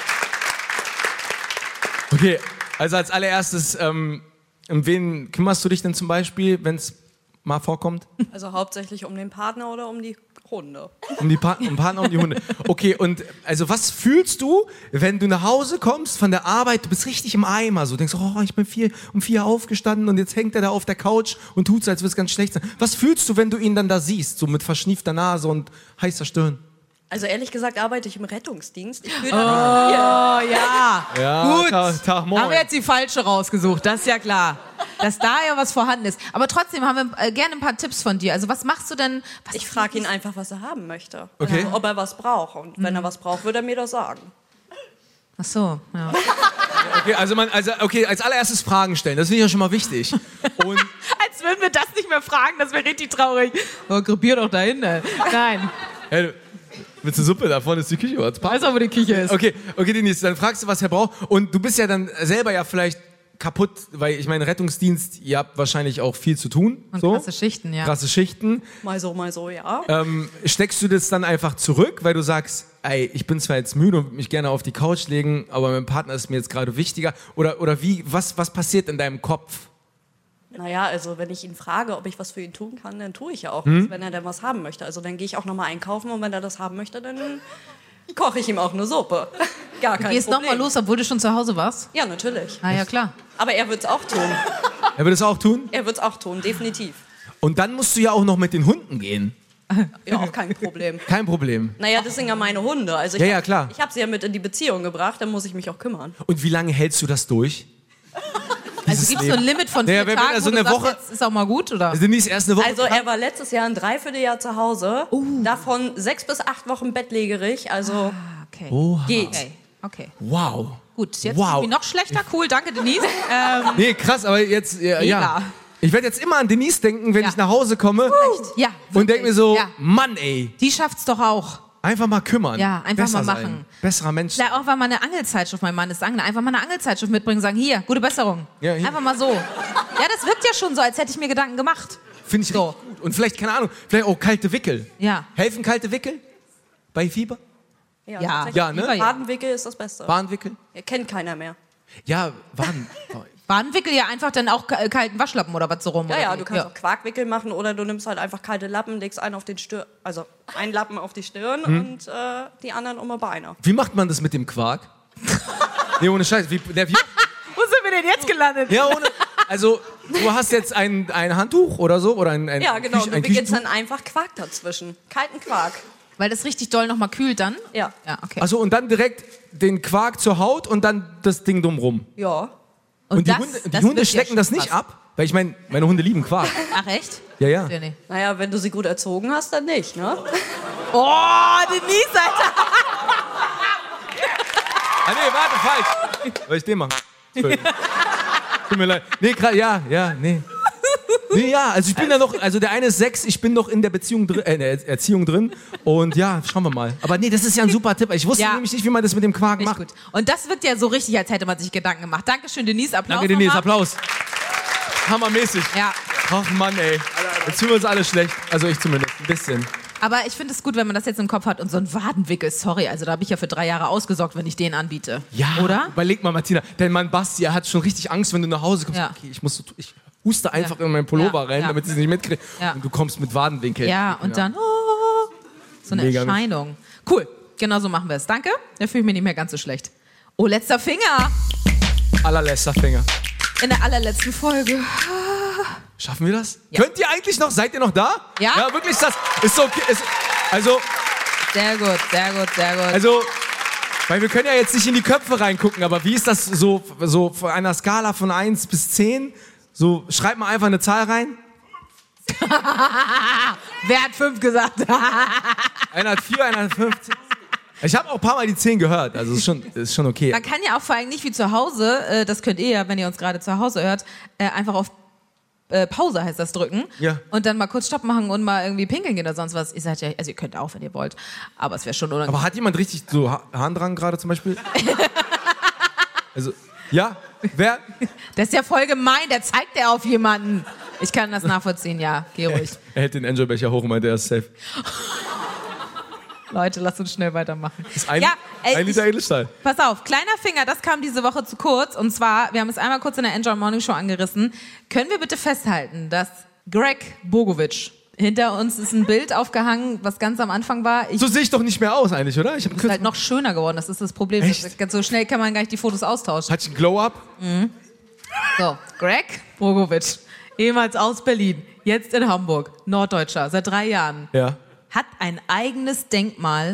Okay, also als allererstes, ähm, um wen kümmerst du dich denn zum Beispiel, wenn es mal vorkommt? Also hauptsächlich um den Partner oder um die Hunde. Um die pa um Partner, um die Hunde. Okay, und also was fühlst du, wenn du nach Hause kommst von der Arbeit, du bist richtig im Eimer, so denkst, oh, ich bin vier, um vier aufgestanden und jetzt hängt er da auf der Couch und tut so, als würde es ganz schlecht sein. Was fühlst du, wenn du ihn dann da siehst, so mit verschniefter Nase und heißer Stirn? Also ehrlich gesagt arbeite ich im Rettungsdienst. Ich würde Oh, ja. Ja, Gut. Tag, Tag, moin. Haben wir jetzt die falsche rausgesucht, das ist ja klar. Dass da ja was vorhanden ist. Aber trotzdem haben wir äh, gerne ein paar Tipps von dir. Also was machst du denn? Was Ich frage ihn einfach, was er haben möchte. Okay. Also, ob er was braucht. Und wenn er was braucht, würde er mir das sagen. Ach so, ja. Okay, also, man, also okay, als allererstes Fragen stellen, das finde ich ja schon mal wichtig. Und Als würden wir das nicht mehr fragen, das wäre richtig traurig. Oh, gruppier doch da hinten. Nein, hey, du, willst du Suppe? Da vorne ist die Küche. Was? weiß auch, wo die Küche ist. Okay, okay, Denise, dann fragst du, was er braucht. Und du bist ja dann selber ja vielleicht kaputt, weil ich meine, Rettungsdienst, ihr habt wahrscheinlich auch viel zu tun. Und so. krasse Schichten, ja. Krasse Schichten. Mal so, mal so, ja. Ähm, steckst du das dann einfach zurück, weil du sagst, ey, ich bin zwar jetzt müde und würde mich gerne auf die Couch legen, aber mein Partner ist mir jetzt gerade wichtiger? Oder, oder wie, was, was passiert in deinem Kopf? Naja, also wenn ich ihn frage, ob ich was für ihn tun kann, dann tue ich ja auch Hm? was, wenn er denn was haben möchte. Also dann gehe ich auch nochmal einkaufen und wenn er das haben möchte, dann koche ich ihm auch eine Suppe. Gar kein Du gehst Problem. nochmal los, obwohl du schon zu Hause warst? Ja, natürlich. Ah ja, klar. Aber er wird es auch tun. Er wird es auch tun? Er wird es auch tun, definitiv. Und dann musst du ja auch noch mit den Hunden gehen. Ja, auch kein Problem. Kein Problem. Naja, das sind ja meine Hunde. Also ich Ja, ja, hab- klar. Ich habe sie ja mit in die Beziehung gebracht, dann muss ich mich auch kümmern. Und wie lange hältst du das durch? Also gibt es so ein Limit von vier Naja, wenn wir Tagen, da so wo du eine sagst, Woche- jetzt ist auch mal gut, oder? Also Denise, erst eine Woche. Also er war letztes Jahr ein Dreivierteljahr zu Hause, davon sechs bis acht Wochen bettlägerig, also Okay. Oha. geht. Okay. Okay. Wow. Gut, jetzt Wow. ist irgendwie noch schlechter. Cool, danke Denise. Ähm, Nee, krass, aber jetzt, ja. Mega. ja. Ich werde jetzt immer an Denise denken, wenn Ja. ich nach Hause komme ja, und denke mir so, Ja. Mann ey, Die schafft's doch auch. einfach mal kümmern. Ja, einfach Besser mal machen. Sein. Besserer Mensch. Vielleicht auch mal eine Angelzeitschrift, mein Mann ist Angler, einfach mal eine Angelzeitschrift mitbringen und sagen, hier, gute Besserung. Ja, hier. Einfach mal so. Ja, das wirkt ja schon so, als hätte ich mir Gedanken gemacht. Finde ich So. richtig gut. Und vielleicht, keine Ahnung, vielleicht auch kalte Wickel. Ja. Helfen kalte Wickel? Bei Fieber? Ja, Ja. tatsächlich. Ja, ne? Lieber ja. Badenwickel ist das Beste. Bahnwickel? Er kennt keiner mehr. Ja, Bahn. Badenwickel ja einfach dann auch ka- kalten Waschlappen oder was so rum. Ja, oder ja, wie? du kannst auch Quarkwickel machen oder du nimmst halt einfach kalte Lappen, legst einen auf den Stirn, also einen Lappen auf die Stirn und äh, die anderen um die Beine. Wie macht man das mit dem Quark? Nee, ohne Scheiß. Wie, der, wie, Wo sind wir denn jetzt gelandet? ja, ohne. Also, du hast jetzt ein, ein Handtuch oder so? Oder ein, ein Ja, genau, Küch- du ein wickelst Küchentuch? dann einfach Quark dazwischen. Kalten Quark. Weil das richtig doll nochmal kühlt dann? Ja. Ja, okay. Also, und dann direkt den Quark zur Haut und dann das Ding drumrum. Ja. Und, die das- Hunde, die das Hunde wirkt ja stecken das schon nicht krass. ab? Weil ich meine, meine Hunde lieben Quark. Ach, echt? Ja, ja. Ja, nee. Naja, wenn du sie gut erzogen hast, dann nicht, ne? Oh, Denise, Alter! Ah, nee, warte, falsch. Soll ich den machen? Entschuldigung. Tut mir leid. Nee, grad, ja, ja, nee. Nee, ja, also ich bin da noch, also der eine ist sechs, ich bin noch in der Beziehung drin, äh, in der Erziehung drin. Und ja, schauen wir mal. Aber nee, das ist ja ein super Tipp. Ich wusste Ja. nämlich nicht, wie man das mit dem Quark Nicht macht. gut. Und das wirkt ja so richtig, als hätte man sich Gedanken gemacht. Dankeschön, Denise. Applaus. Danke, Denise, nochmal. Applaus. Hammermäßig. Ja. Ach Mann, ey. Jetzt fühlen wir uns alle schlecht. Also ich zumindest, ein bisschen. Aber ich finde es gut, wenn man das jetzt im Kopf hat und so ein Wadenwickel, sorry, also da habe ich ja für drei Jahre ausgesorgt, wenn ich den anbiete. Ja, Oder? überleg mal, Martina. Dein Mann Basti, er hat schon richtig Angst, wenn du nach Hause kommst. Ja. Okay, ich muss, so- ich huste einfach in meinen Pullover Ja, rein, ja. damit sie es nicht mitkriegt. Ja. Und du kommst mit Wadenwinkel. Ja, und dann oh, so eine Mega Erscheinung. Cool, genau so machen wir es. Danke, da fühle ich mich nicht mehr ganz so schlecht. Oh, letzter Finger Allerletzter Finger. in der allerletzten Folge. Schaffen wir das? Ja. Könnt ihr eigentlich noch? Seid ihr noch da? Ja. Ja, wirklich, ist das ist so okay. Ist, also, Sehr gut, sehr gut, sehr gut. also, weil wir können ja jetzt nicht in die Köpfe reingucken, aber wie ist das so, so von einer Skala von eins bis zehn? So, schreibt mal einfach eine Zahl rein. Wer hat fünf gesagt? Einer hat vier, einer hat fünfzehn. Ich habe auch ein paar Mal die zehn gehört, also ist schon, ist schon okay. Man kann ja auch vor allem nicht wie zu Hause, äh, das könnt ihr ja, wenn ihr uns gerade zu Hause hört, äh, einfach auf äh, Pause heißt das drücken Ja. und dann mal kurz Stopp machen und mal irgendwie pinkeln gehen oder sonst was. Ihr seid ja, also ihr könnt auch, wenn ihr wollt, aber es wäre schon unangenehm. Aber hat jemand richtig so Ha- Harndrang gerade zum Beispiel? Also, ja? Wer? Das ist ja voll gemein, der zeigt ja auf jemanden. Ich kann das nachvollziehen, ja, geh ruhig. Er hält den Enjoy-Becher hoch und meinte, er ist safe. Leute, lasst uns schnell weitermachen. Das ist ein, Ja, ey, ein Liter ich- Edelstahl. Pass auf, kleiner Finger, das kam diese Woche zu kurz. Und zwar, wir haben es einmal kurz in der Enjoy Morning Show angerissen. Können wir bitte festhalten, dass Greg Bogovic, hinter uns ist ein Bild aufgehangen, was ganz am Anfang war. Ich So sehe ich doch nicht mehr aus eigentlich, oder? Ich hab ist halt noch schöner geworden, das ist das Problem. Echt? Das, so schnell kann man gar nicht die Fotos austauschen. Hat ich ein Glow-Up? So, Greg Bogovic, ehemals aus Berlin, jetzt in Hamburg, Norddeutscher, seit drei Jahren, Ja. hat ein eigenes Denkmal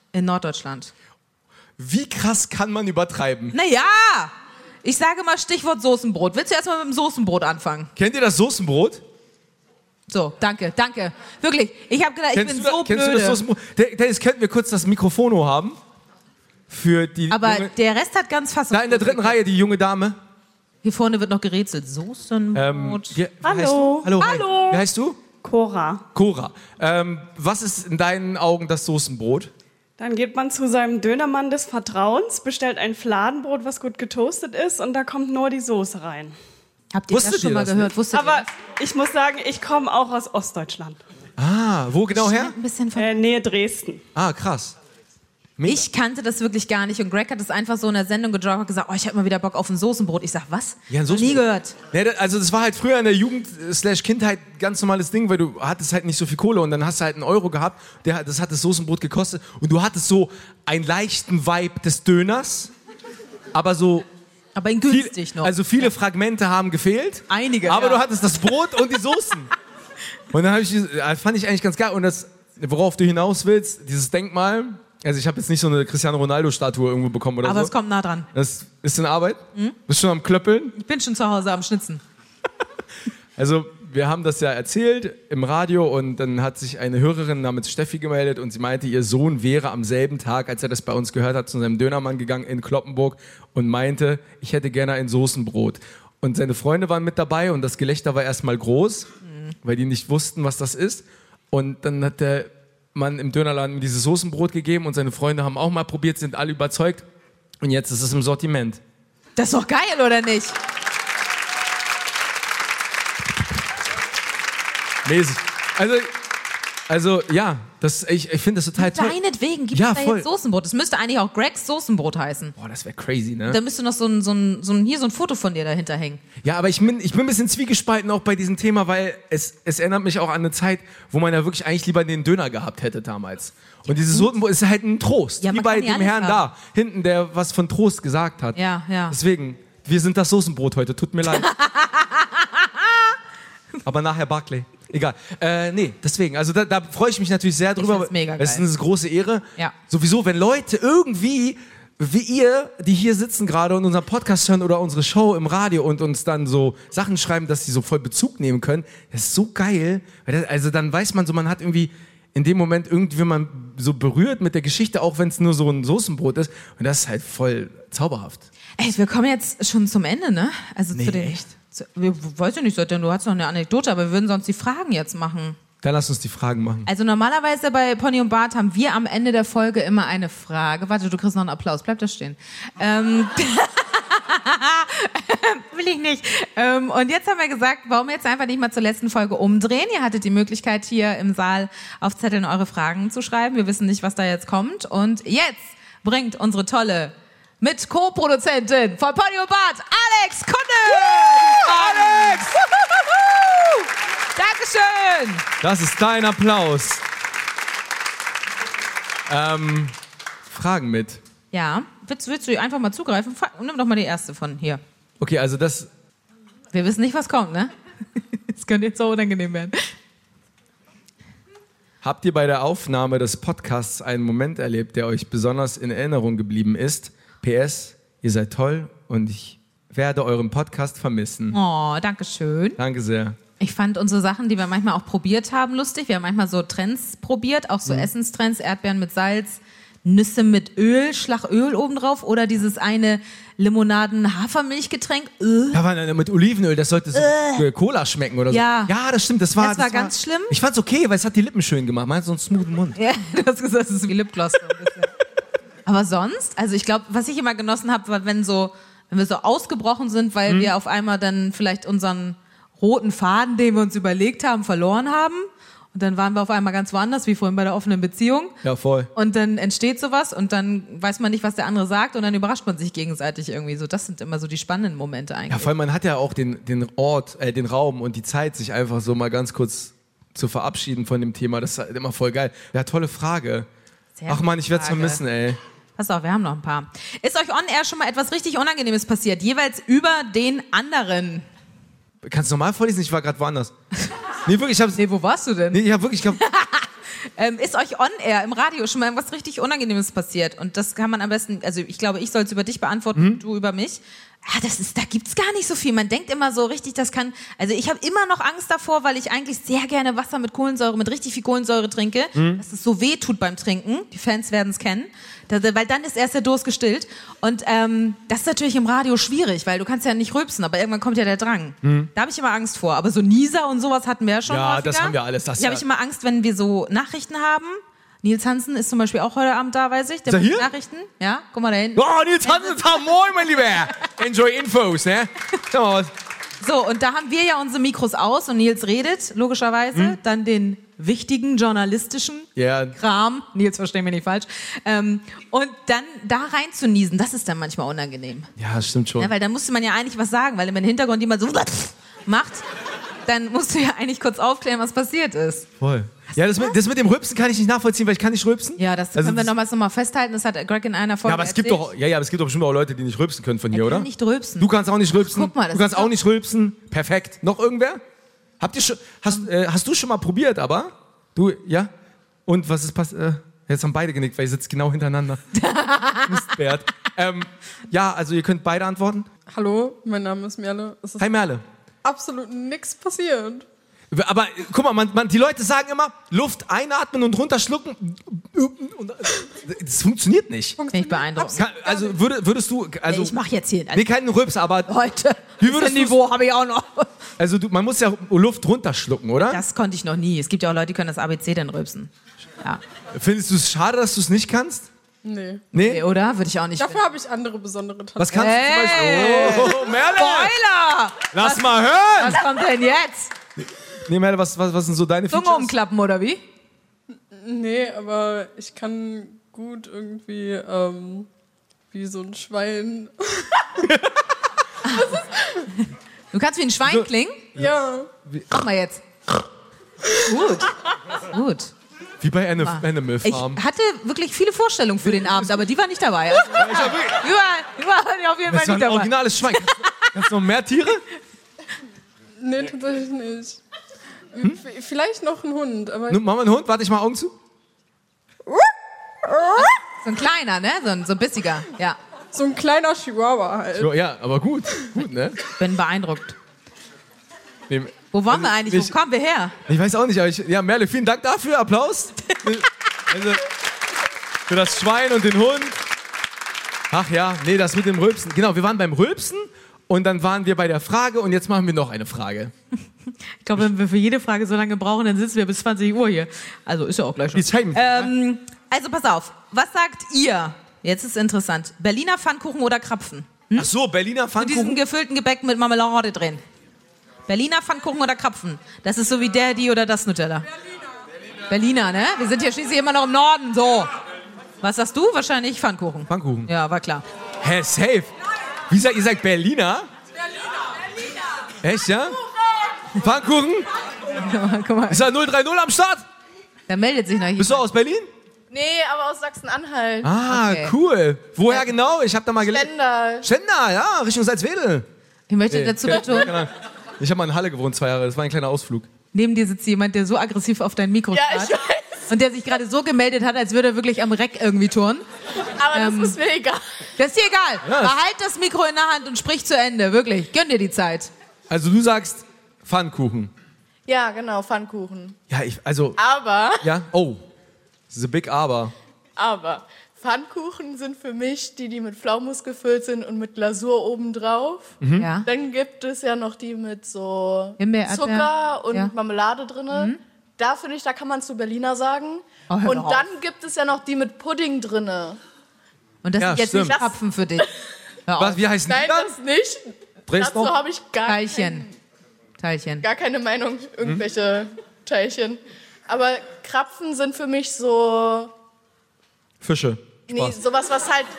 In Norddeutschland. Wie krass kann man übertreiben? Naja, ich sage mal Stichwort Soßenbrot. Willst du erstmal mit dem Soßenbrot anfangen? Kennt ihr das Soßenbrot? So, danke, danke. Wirklich, ich habe gedacht, ich Kennst bin du, so kennst blöde. du das Soßenbrot? Dennis, könnten wir kurz das Mikrofono haben? Für die Aber junge, der Rest hat ganz fast... da in der dritten Reihe, die junge Dame. Hier vorne wird noch gerätselt. Soßenbrot. Ähm, wie, wie Hallo. Heißt du? Hallo. hi. Hallo. Wie heißt du? Cora. Cora. Ähm, was ist in deinen Augen das Soßenbrot? Dann geht man zu seinem Dönermann des Vertrauens, bestellt ein Fladenbrot, was gut getoastet ist, und da kommt nur die Soße rein. Habt ihr Wusstet das schon ihr mal das gehört? nicht? Wusstet Aber ihr das? ich muss sagen, ich komme auch aus Ostdeutschland. Ah, wo genau her? Ein bisschen von Äh, Nähe Dresden. Ah, krass. Ich kannte das wirklich gar nicht und Greg hat es einfach so in der Sendung gedroppt und gesagt, oh, ich hab mal wieder Bock auf ein Soßenbrot. Ich sag, was? Ja, ein Noch nie Soßenbrot. gehört. Ja, da- also das war halt früher in der Jugend slash Kindheit ganz normales Ding, weil du hattest halt nicht so viel Kohle und dann hast du halt einen Euro gehabt, der, das hat das Soßenbrot gekostet und du hattest so einen leichten Vibe des Döners, aber so Aber in viel, günstig noch. also viele Fragmente haben gefehlt. Einige, Aber ja. du hattest das Brot und die Soßen. Und dann hab ich, das fand ich eigentlich ganz geil und das, worauf du hinaus willst, dieses Denkmal, also ich habe jetzt nicht so eine Cristiano Ronaldo Statue irgendwo bekommen oder Aber so. es kommt nah dran. Das ist in Arbeit. Bist schon am Klöppeln. Ich bin schon zu Hause am Schnitzen. Also wir haben das ja erzählt im Radio und dann hat sich eine Hörerin namens Steffi gemeldet und sie meinte, ihr Sohn wäre am selben Tag, als er das bei uns gehört hat, zu seinem Dönermann gegangen in Kloppenburg und meinte, ich hätte gerne ein Soßenbrot. Und seine Freunde waren mit dabei und das Gelächter war erstmal groß, mhm. weil die nicht wussten, was das ist. Und dann hat der Mann im Dönerladen mir dieses Soßenbrot gegeben und seine Freunde haben auch mal probiert, sind alle überzeugt und jetzt ist es im Sortiment. Das ist doch geil, oder nicht? Mäßig. Also, also ja, das, ich, ich finde das total toll. Deinetwegen gibt Ja, es da voll. jetzt Soßenbrot. Das müsste eigentlich auch Gregs Soßenbrot heißen. Boah, das wäre crazy, ne? Da müsste noch so ein, so ein, so ein, hier so ein Foto von dir dahinter hängen. Ja, aber ich bin, ich bin ein bisschen zwiegespalten auch bei diesem Thema, weil es, es erinnert mich auch an eine Zeit, wo man ja wirklich eigentlich lieber den Döner gehabt hätte damals. Und dieses Soßenbrot ist halt ein Trost. Ja, wie man bei kann nicht dem alles Herrn haben. da, hinten, der was von Trost gesagt hat. Ja, ja. Deswegen, wir sind das Soßenbrot heute, tut mir leid. Aber nachher Barclay. Egal. Äh, nee, deswegen. Also da, da freue ich mich natürlich sehr drüber. find's mega Es ist geil. eine große Ehre. Ja. Sowieso, wenn Leute irgendwie, wie ihr, die hier sitzen gerade und unseren Podcast hören oder unsere Show im Radio und uns dann so Sachen schreiben, dass sie so voll Bezug nehmen können, das ist so geil. Weil das, also dann weiß man so, man hat irgendwie in dem Moment irgendwie man so berührt mit der Geschichte, auch wenn es nur so ein Soßenbrot ist. Und das ist halt voll zauberhaft. Ey, wir kommen jetzt schon zum Ende, ne? Also Nee, zu den. echt? Zu, wir, weiß ich nicht, seitdem du hast noch eine Anekdote, aber wir würden sonst die Fragen jetzt machen. Dann lass uns die Fragen machen. Also normalerweise bei Pony und Bart haben wir am Ende der Folge immer eine Frage. Warte, du kriegst noch einen Applaus. Bleib da stehen. Ähm, will ich nicht. Ähm, und jetzt haben wir gesagt, warum jetzt einfach nicht mal zur letzten Folge umdrehen? Ihr hattet die Möglichkeit, hier im Saal auf Zetteln eure Fragen zu schreiben. Wir wissen nicht, was da jetzt kommt. Und jetzt bringt unsere tolle mit Co-Produzentin von Pony und Bart, Alex Kunde! Alex! Dankeschön! Das ist dein Applaus. Ähm, Fragen mit. Ja, willst, willst du einfach mal zugreifen? Fa- Nimm doch mal die erste von hier. Okay, also das. Wir wissen nicht, was kommt, ne? Das könnte jetzt so unangenehm werden. Habt ihr bei der Aufnahme des Podcasts einen Moment erlebt, der euch besonders in Erinnerung geblieben ist? P S, ihr seid toll und ich werde euren Podcast vermissen. Oh, danke schön. Danke sehr. Ich fand unsere Sachen, die wir manchmal auch probiert haben, lustig. Wir haben manchmal so Trends probiert, auch so Essenstrends, Erdbeeren mit Salz, Nüsse mit Öl, Schlagöl obendrauf oder dieses eine Limonaden-Hafermilchgetränk. Äh. Ja, aber mit Olivenöl, das sollte so äh. Cola schmecken oder so. Ja. Ja, das stimmt. Das war, Das war ganz schlimm. Ich fand's okay, weil es hat die Lippen schön gemacht. Man hat so einen smoothen Mund. Ja, du hast gesagt, es ist wie Lipgloss. So ein bisschen. Aber sonst, also ich glaube, was ich immer genossen habe, war, wenn so, wenn wir so ausgebrochen sind, weil Mhm. wir auf einmal dann vielleicht unseren roten Faden, den wir uns überlegt haben, verloren haben. Und dann waren wir auf einmal ganz woanders, wie vorhin bei der offenen Beziehung. Ja, voll. Und dann entsteht sowas und dann weiß man nicht, was der andere sagt und dann überrascht man sich gegenseitig irgendwie so. Das sind immer so die spannenden Momente eigentlich. Ja, vor allem, man hat ja auch den, den Ort, äh, den Raum und die Zeit, sich einfach so mal ganz kurz zu verabschieden von dem Thema. Das ist halt immer voll geil. Ja, tolle Frage. Sehr Ach man, ich werde es Frage. vermissen, ey. Pass auf, wir haben noch ein paar. Ist euch on air schon mal etwas richtig Unangenehmes passiert? Jeweils über den anderen. Kannst du normal vorlesen? Ich war gerade woanders. Nee, wirklich, ich hab's. Nee, wo warst du denn? Nee, ich hab wirklich, ich hab, Ähm, ist euch on air im Radio schon mal was richtig Unangenehmes passiert? Und das kann man am besten, also ich glaube, ich soll es über dich beantworten, Mhm. du über mich. Ja, das ist, da gibt's gar nicht so viel. Man denkt immer so richtig, das kann, also ich habe immer noch Angst davor, weil ich eigentlich sehr gerne Wasser mit Kohlensäure, mit richtig viel Kohlensäure trinke, Mhm. dass es so weh tut beim Trinken. Die Fans werden es kennen. Da, weil dann ist erst der Durst gestillt. Und ähm, das ist natürlich im Radio schwierig, weil du kannst ja nicht rülpsen, aber irgendwann kommt ja der Drang. Mhm. Da habe ich immer Angst vor. Aber so Nieser und sowas hatten wir ja schon Ja, häufiger. das haben wir alles. Das Da habe ja- ich immer Angst, wenn wir so Nachrichten haben. Nils Hansen ist zum Beispiel auch heute Abend da, weiß ich. Der Ist er macht hier? Nachrichten. Ja, guck mal da hinten. Oh, Nils Hansen, Tag, moin, mein Lieber. Enjoy Infos, ne? Schau mal was. So, und da haben wir ja unsere Mikros aus und Nils redet, logischerweise. Hm? Dann den wichtigen journalistischen Ja. Kram. Nils, verstehen wir nicht falsch. Ähm, und dann da rein zu niesen, das ist dann manchmal unangenehm. Ja, das stimmt schon. Ja, weil da musste man ja eigentlich was sagen, weil wenn im Hintergrund jemand so macht, dann musst du ja eigentlich kurz aufklären, was passiert ist. Voll. Ja, das mit, das mit dem Rülpsen kann ich nicht nachvollziehen, weil ich kann nicht rülpsen. Ja, das Also können wir das- nochmals nochmal festhalten. Das hat Greg in einer Folge Ja, aber es gibt erzählt. doch, ja, ja, aber es gibt doch bestimmt auch Leute, die nicht rülpsen können von hier, Er oder? kann nicht rülpsen. Du kannst auch nicht rülpsen. Guck mal, das du kannst ist auch doch- nicht rülpsen. Perfekt. Noch irgendwer? Habt ihr schon, hast, äh, hast du schon mal probiert, aber? Du, ja? Und was ist passiert? Äh, jetzt haben beide genickt, weil ihr sitzt genau hintereinander. Mistbert. Ähm, ja, also ihr könnt beide antworten. Hallo, mein Name ist Merle. Es ist Hi Merle. absolut nichts passiert. Aber äh, guck mal, man, man, die Leute sagen immer, Luft einatmen und runterschlucken. Und, äh, das funktioniert nicht. Finde ich beeindruckend. Kann, also würde, würdest du, also ich mache jetzt hier nee, keinen Rülps, aber heute. wie würdest Das Niveau habe ich auch noch. Also du, man muss ja Luft runterschlucken, oder? Das konnte ich noch nie. Es gibt ja auch Leute, die können das A B C dann rülpsen. Ja. Findest du es schade, dass du es nicht kannst? Nee. Nee? Nee, oder? Würde ich auch nicht. Dafür habe ich andere besondere Talente. Was kannst Hey! du zum Beispiel? Oh, Merle! Spoiler! Lass mal hören! Was kommt denn jetzt? Nee, Merle, was, was, was sind so deine Zunge Features? umklappen, oder wie? Nee, aber ich kann gut irgendwie ähm, wie so ein Schwein. Du kannst wie ein Schwein klingen? Ja. Mach mal jetzt. Gut. Gut. Wie bei Animal, Ah. Animal Ich Farm. hatte wirklich viele Vorstellungen für den Abend, aber die war nicht dabei. Also, überall, überall war die auf jeden Das Fall war ein nicht dabei. originales Schwein. Kannst du- Kannst du noch mehr Tiere? Nee, tatsächlich nicht. Hm? V- Vielleicht noch ein Hund, aber Nun, Mach mal einen Hund, warte ich mal Augen zu. So ein kleiner, ne? So ein, so ein bissiger, ja. so ein kleiner Chihuahua halt. So, ja, aber gut. Gut, ne? Bin beeindruckt. Nee, Wo waren wir eigentlich? Wo ich- kommen wir her? ich weiß auch nicht, aber ich, ja, Merle, vielen Dank dafür. Applaus. Also, für das Schwein und den Hund. Ach ja, nee, das mit dem Rülpsen. Genau, wir waren beim Rülpsen und dann waren wir bei der Frage und jetzt machen wir noch eine Frage. Ich glaube, wenn wir für jede Frage so lange brauchen, dann sitzen wir bis zwanzig Uhr hier. Also ist ja auch gleich schon. Die Zeit- Ähm, also pass auf, was sagt ihr? Jetzt ist interessant. Berliner Pfannkuchen oder Krapfen? Ach so, Berliner Mit diesem Pfannkuchen. gefüllten Gebäck mit Marmelade drin. Berliner Pfannkuchen oder Krapfen? Das ist so wie der, die oder das Nutella. Berliner. Berliner, ne? Wir sind ja schließlich immer noch im Norden, so. Was sagst du? Wahrscheinlich Pfannkuchen. Pfannkuchen. Ja, war klar. Hä, safe. Wie sagt ihr, sagt Berliner? Berliner. Echt, ja? Pfannkuchen? Guck mal, Ist da null drei null am Start? da meldet sich noch Bist du jemand. aus Berlin? Nee, aber aus Sachsen-Anhalt. Ah, Okay. cool. Woher genau? Ich habe da mal gelesen. Stendal. Stendal, ja, Richtung Salzwedel. Ich möchte Nee. dazu betonen, Keine Ich habe mal in Halle gewohnt, zwei Jahre. Das war ein kleiner Ausflug. neben dir sitzt jemand, der so aggressiv auf dein Mikro Ja, ich starrt. weiß. Und der sich gerade so gemeldet hat, als würde er wirklich am Reck irgendwie turnen. Aber Ähm, das ist mir egal. Das ist dir egal. Ja, das- Behalt das Mikro in der Hand und sprich zu Ende. Wirklich. Gönn dir die Zeit. Also du sagst Pfannkuchen. Ja, genau, Pfannkuchen. Ja, ich, also, Aber, ja, oh. Das ist a big aber. aber, Pfannkuchen sind für mich die, die mit Pflaumus gefüllt sind und mit Glasur obendrauf. Mhm. Ja. Dann gibt es ja noch die mit so Himbeer, Zucker Erdbeer. und Ja. Marmelade drin. Da finde ich, da kann man zu Berliner sagen. Oh, hör und doch auf. dann gibt es ja noch die mit Pudding drin. Und das Ja, sind jetzt stimmt. nicht Krapfen für dich. Hör Was, auf. wie heißen Nein, die dann? das nicht. Dresdner? Dazu habe ich gar, Teilchen. kein, Teilchen. gar keine Meinung. Irgendwelche Teilchen. Aber Krapfen sind für mich so... Fische. Nee, Spaß. sowas, was halt...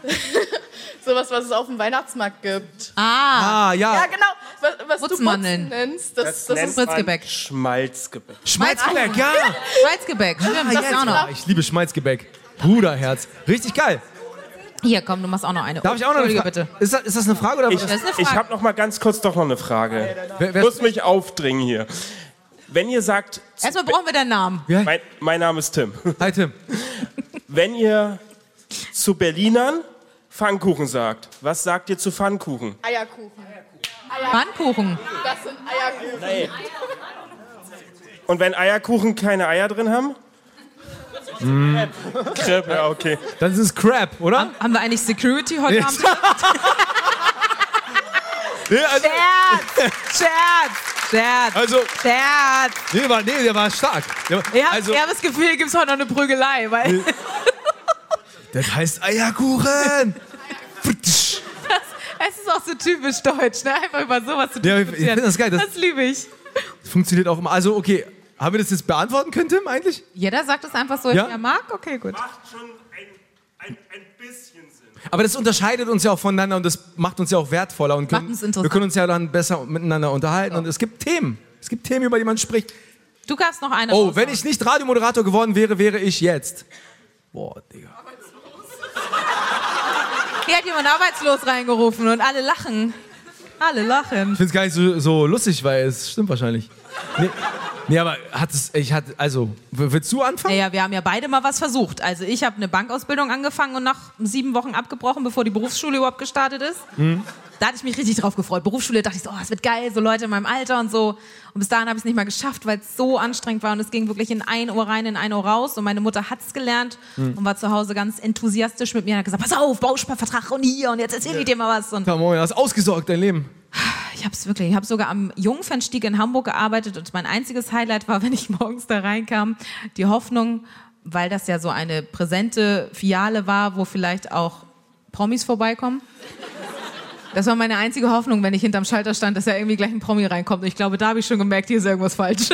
sowas, was es auf dem Weihnachtsmarkt gibt. Ah, Ah, ja. Ja, genau. Was, was du Putzmandeln. Putzen nennst, das, das, nennt ist... man Spritzgebäck. Schmalzgebäck. Schmalzgebäck, ja. Schmalzgebäck. Stimmt, das jetzt ist auch noch. klar. Ich liebe Schmalzgebäck. Bruderherz. Richtig geil. Hier, komm, du machst auch noch eine. Darf ich auch noch eine Entschuldige, Frage? bitte. Ist das, ist das eine Frage oder Ich, was? Das ist eine ich Frage. habe noch mal ganz kurz doch noch eine Frage. Wer- Ich wer- muss mich aufdringen hier. Wenn ihr sagt... Erstmal brauchen wir deinen Namen. Ja. Mein, mein Name ist Tim. Hi Tim. Wenn ihr zu Berlinern Pfannkuchen sagt, was sagt ihr zu Pfannkuchen? Eierkuchen. Pfannkuchen. Das sind Eierkuchen. Nee. Und wenn Eierkuchen keine Eier drin haben? Mm. Crepe, ja, okay. Dann ist es Crap, oder? Haben, haben wir eigentlich Security heute Abend? Nee, also, Scherz! Scherz! Scherz! Also, Scherz! nee, war, nee, der war stark. Der war, Ich habe also, hab das Gefühl, hier gibt es heute noch eine Prügelei. Weil das heißt Eierkuchen. das, es ist auch so typisch deutsch, ne? Einfach über sowas zu Ja, ich- ich diskutieren. find das geil, das- das liebe ich. Funktioniert auch immer. Also, okay, haben wir das jetzt beantworten können, Tim, eigentlich? Jeder sagt es einfach so, Ja? ich ja mag. Okay, gut. Macht schon ein, ein, ein bisschen Sinn. Aber das unterscheidet uns ja auch voneinander und das macht uns ja auch wertvoller und können, Macht uns interessant. wir können uns ja dann besser miteinander unterhalten und es gibt Themen. Es gibt Themen, über die man spricht. Du darfst noch eine Oh, raushauen. wenn ich nicht Radiomoderator geworden wäre, wäre ich jetzt. Boah, Digga. Hier hat jemand arbeitslos reingerufen und alle lachen. Alle lachen. Ich finde es gar nicht so, so lustig, weil es stimmt wahrscheinlich. Nee, nee aber hat es, ich hatte, also, w- willst du anfangen? Naja, wir haben ja beide mal was versucht. Also ich habe eine Bankausbildung angefangen und nach sieben Wochen abgebrochen, bevor die Berufsschule überhaupt gestartet ist. Mhm. Da hatte ich mich richtig drauf gefreut. Berufsschule dachte ich so, oh, das wird geil, so Leute in meinem Alter und so. Und bis dahin habe ich es nicht mal geschafft, weil es so anstrengend war und es ging wirklich in ein Ohr rein, in ein Ohr raus. Und meine Mutter hat es gelernt Mhm. und war zu Hause ganz enthusiastisch mit mir und hat gesagt, pass auf, Bausparvertrag und hier und jetzt erzähl ich dir mal was. Und Come on, du hast ausgesorgt, dein Leben. ich habe es wirklich, ich habe sogar am Jungfernstieg in Hamburg gearbeitet und mein einziges Highlight war, wenn ich morgens da reinkam, die Hoffnung, weil das ja so eine präsente Filiale war, wo vielleicht auch Promis vorbeikommen. Das war meine einzige Hoffnung, wenn ich hinterm Schalter stand, dass ja irgendwie gleich ein Promi reinkommt. Und ich glaube, da habe ich schon gemerkt, hier ist irgendwas falsch.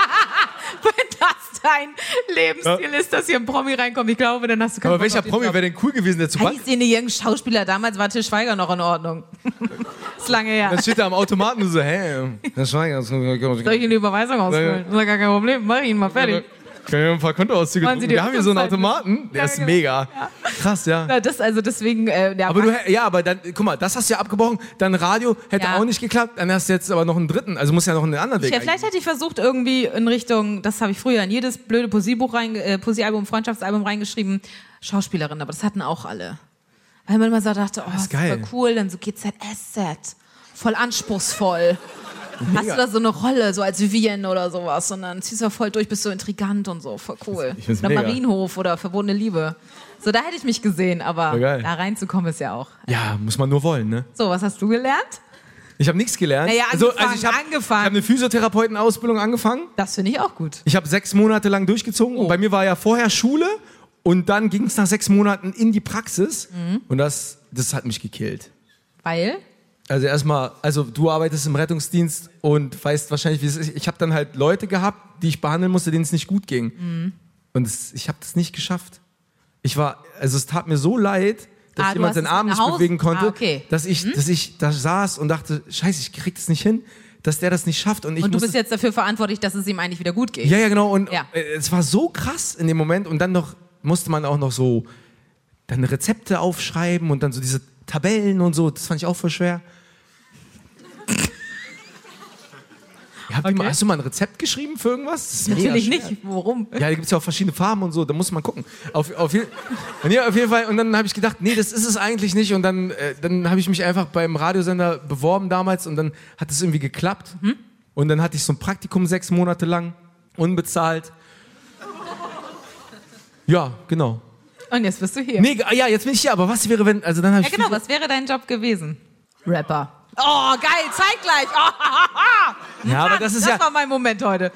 Wenn das dein Lebensstil ist, dass hier ein Promi reinkommt, ich glaube, dann hast du keinen Aber Bock welcher auf den Promi Job. wäre denn cool gewesen, der zu Weiß ich nicht, irgendein Schauspieler. Damals war Til Schweiger noch in Ordnung. Ist lange her. Dann steht er am Automaten und so, hä, Herr Schweiger, Soll ich Ihnen die Überweisung ausfüllen? Das ist gar kein Problem. Mach ich ihn mal fertig. können wir ein paar Kontoauszüge Wollen Sie drucken? die Wir haben hier so einen Rückzahlung? Automaten, der Ja, ist genau. mega. Krass, ja. Na, das, also deswegen, äh, der Aber du, hä- ja, aber dann, guck mal, das hast du ja abgebrochen, dann Radio hätte Ja. auch nicht geklappt, dann hast du jetzt aber noch einen dritten, also muss ja noch einen anderen Weg. Ja, vielleicht hätte ich versucht, irgendwie in Richtung, das habe ich früher in jedes blöde Poesiebuch rein, äh, Poesiealbum, Freundschaftsalbum reingeschrieben, Schauspielerin, aber das hatten auch alle. Weil man immer so dachte, oh, das ist geil. voll cool, dann so G Z S-Set, voll anspruchsvoll. Hast du da so eine Rolle, so als Vivienne oder sowas, und dann ziehst du voll durch, bist so intrigant und so, voll cool. Ich find's Oder mega. Marienhof oder Verbotene Liebe. So, da hätte ich mich gesehen, aber Voll geil. da reinzukommen ist ja auch. Ja, muss man nur wollen, ne? So, was hast du gelernt? Ich habe nichts gelernt. Naja, also, angefangen, also ich habe angefangen. hab eine Physiotherapeutenausbildung angefangen. Das finde ich auch gut. Ich habe sechs Monate lang durchgezogen. Oh. Und bei mir war ja vorher Schule und dann ging es nach sechs Monaten in die Praxis. Mhm. Und das, das hat mich gekillt. Weil? Also erstmal, also du arbeitest im Rettungsdienst und weißt wahrscheinlich, wie es ist. Ich habe dann halt Leute gehabt, die ich behandeln musste, denen es nicht gut ging. Mhm. Und es, ich habe das nicht geschafft. Ich war, also es tat mir so leid, dass Ah, du jemand hast seinen es Arm mit nicht nach Hause- bewegen konnte, Ah, okay. dass ich, Mhm. dass ich da saß und dachte, scheiße, ich krieg das nicht hin, dass der das nicht schafft. Und ich Und du musste, bist jetzt dafür verantwortlich, dass es ihm eigentlich wieder gut geht. ja, ja, genau. Und Ja. äh, es war so krass in dem Moment. Und dann noch musste man auch noch so dann Rezepte aufschreiben und dann so diese Tabellen und so. Das fand ich auch voll schwer. Ja, habt ihr mal, hast du mal ein Rezept geschrieben für irgendwas? Das ist mega Natürlich schwer. nicht. Worum? Ja, da gibt es ja auch verschiedene Farben und so, da muss man gucken. Auf, auf, je- und ja, auf jeden Fall, und dann habe ich gedacht, nee, das ist es eigentlich nicht. Und dann, äh, dann habe ich mich einfach beim Radiosender beworben damals und dann hat es irgendwie geklappt. Mhm. Und dann hatte ich so ein Praktikum sechs Monate lang, unbezahlt. Ja, genau. Und jetzt bist du hier. Nee, ja, jetzt bin ich hier, aber was wäre, wenn, also dann habe Ja, ich... genau. Was wäre dein Job gewesen? Rapper. Oh, geil, zeitgleich. Oh, ha, ha, ha. Ja, aber das ist das ja- war mein Moment heute.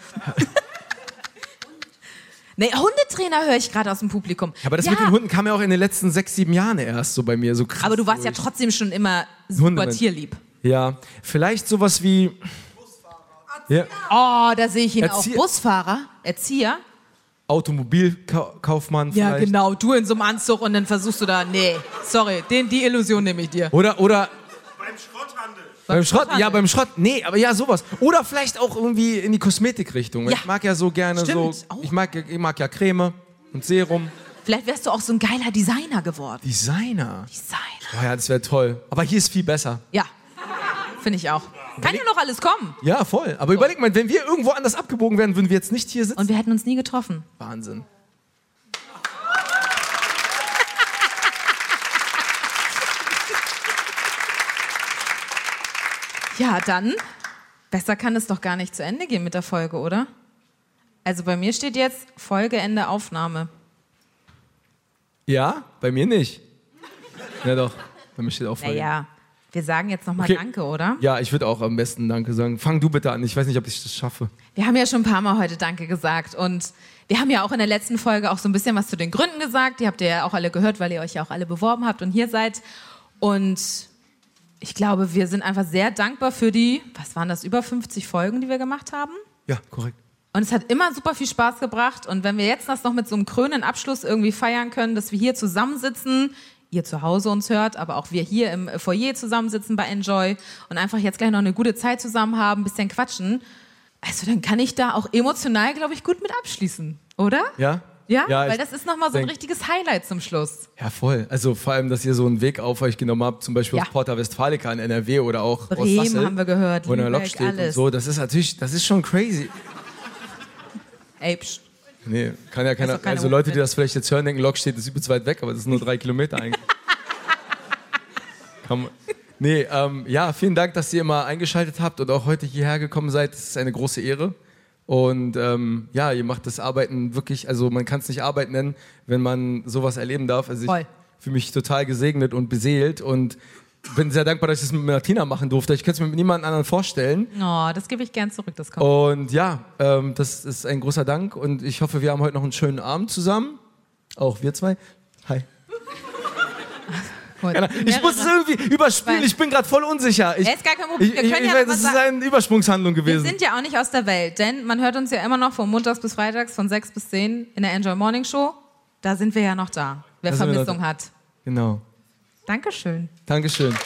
Nee, Hundetrainer höre ich gerade aus dem Publikum. Aber das ja, mit den Hunden kam ja auch in den letzten sechs, sieben Jahren erst so bei mir, so krass. aber du warst ja durch. trotzdem schon immer super Hundemensch. tierlieb. Ja, vielleicht sowas wie... Ja, Oh, da sehe ich ihn Erzieher- auch. Busfahrer, Erzieher. Automobilkaufmann Ja, vielleicht. genau. Du in so einem Anzug und dann versuchst du da, nee, sorry, den, die Illusion nehme ich dir. Oder, oder Beim Schrotthandel. beim Schrott, Schrotthandel. ja, beim Schrott, nee, aber ja, sowas. Oder vielleicht auch irgendwie in die Kosmetikrichtung. Ja. Ich mag ja so gerne Stimmt, so, auch. ich mag, ich mag ja Creme und Serum. Vielleicht wärst du auch so ein geiler Designer geworden. Designer. Designer. Oh ja, das wäre toll. Aber hier ist viel besser. Ja, finde ich auch. Kann ja noch alles kommen. Ja, voll. Aber überleg mal, wenn wir irgendwo anders abgebogen wären, würden wir jetzt nicht hier sitzen. Und wir hätten uns nie getroffen. Wahnsinn. Ja, dann, besser kann es doch gar nicht zu Ende gehen mit der Folge, oder? Also bei mir steht jetzt Folge, Ende, Aufnahme. Ja, bei mir nicht. Ja doch, bei mir steht auch Folge. Naja, wir sagen jetzt nochmal Okay. Danke, oder? Ja, ich würde auch am besten Danke sagen. Fang du bitte an, ich weiß nicht, ob ich das schaffe. Wir haben ja schon ein paar Mal heute Danke gesagt und wir haben ja auch in der letzten Folge auch so ein bisschen was zu den Gründen gesagt. Die habt ihr ja auch alle gehört, weil ihr euch ja auch alle beworben habt und hier seid. Und ich glaube, wir sind einfach sehr dankbar für die, was waren das, über fünfzig Folgen, die wir gemacht haben? Ja, korrekt. Und es hat immer super viel Spaß gebracht. Und wenn wir jetzt das noch mit so einem krönenden Abschluss irgendwie feiern können, dass wir hier zusammensitzen, ihr zu Hause uns hört, aber auch wir hier im Foyer zusammensitzen bei Enjoy und einfach jetzt gleich noch eine gute Zeit zusammen haben, ein bisschen quatschen, also dann kann ich da auch emotional, glaube ich, gut mit abschließen, oder? Ja? Ja, Ja, weil ich das ist nochmal so ein denk- richtiges Highlight zum Schluss. Ja, voll. Also vor allem, dass ihr so einen Weg auf euch genommen habt, zum Beispiel Ja. auf Porta Westfalica in N R W oder auch Bremen Ostwassel, haben wir gehört, wo in der Lok Lübeck, steht und alles. so. Das ist natürlich, das ist schon crazy. Ey, pst. Nee, kann ja keiner, doch keine also Leute, die Welt. das vielleicht jetzt hören, denken, Lok steht ist übelst weit weg, aber das ist nur drei Kilometer eigentlich. Kann man, nee, ähm, ja, vielen Dank, dass ihr immer eingeschaltet habt und auch heute hierher gekommen seid. Das ist eine große Ehre. Und ähm, ja, ihr macht das Arbeiten wirklich, also man kann es nicht Arbeit nennen, wenn man sowas erleben darf. Also ich Voll. fühle mich total gesegnet und beseelt und bin sehr dankbar, dass ich das mit Martina machen durfte. Ich könnte es mir mit niemandem anderen vorstellen. Oh, das gebe ich gern zurück, das kommt. Und ja, ähm, das ist ein großer Dank und ich hoffe, wir haben heute noch einen schönen Abend zusammen. Auch wir zwei. Hi. Gut. Keine Ahnung. Ich muss es irgendwie überspielen, ich bin gerade voll unsicher. Ich, Ja, ist gar kein Problem. ich, Wir ich, können ich ja weiß, mal das ist sagen- eine Übersprungshandlung Wir gewesen. sind ja auch nicht aus der Welt, denn man hört uns ja immer noch von montags bis freitags von sechs bis zehn in der Enjoy Morning Show. Da sind wir ja noch da, wer Da sind wir noch Vermissung da. hat. Genau. Dankeschön. Dankeschön.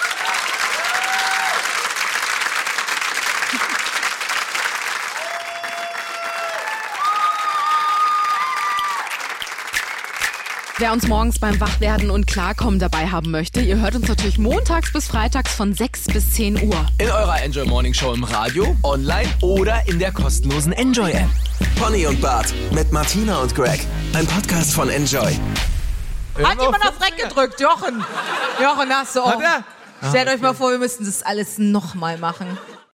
Wer uns morgens beim Wachwerden und Klarkommen dabei haben möchte, ihr hört uns natürlich montags bis freitags von sechs bis zehn Uhr. In eurer Enjoy Morning Show im Radio, online oder in der kostenlosen Enjoy App. Pony und Bart mit Martina und Greg. Ein Podcast von Enjoy. Hat jemand auf Reck gedrückt, Jochen? Jochen, hast du auch. Hat er? Stellt Ah, euch mal vor, wir müssten das alles nochmal machen.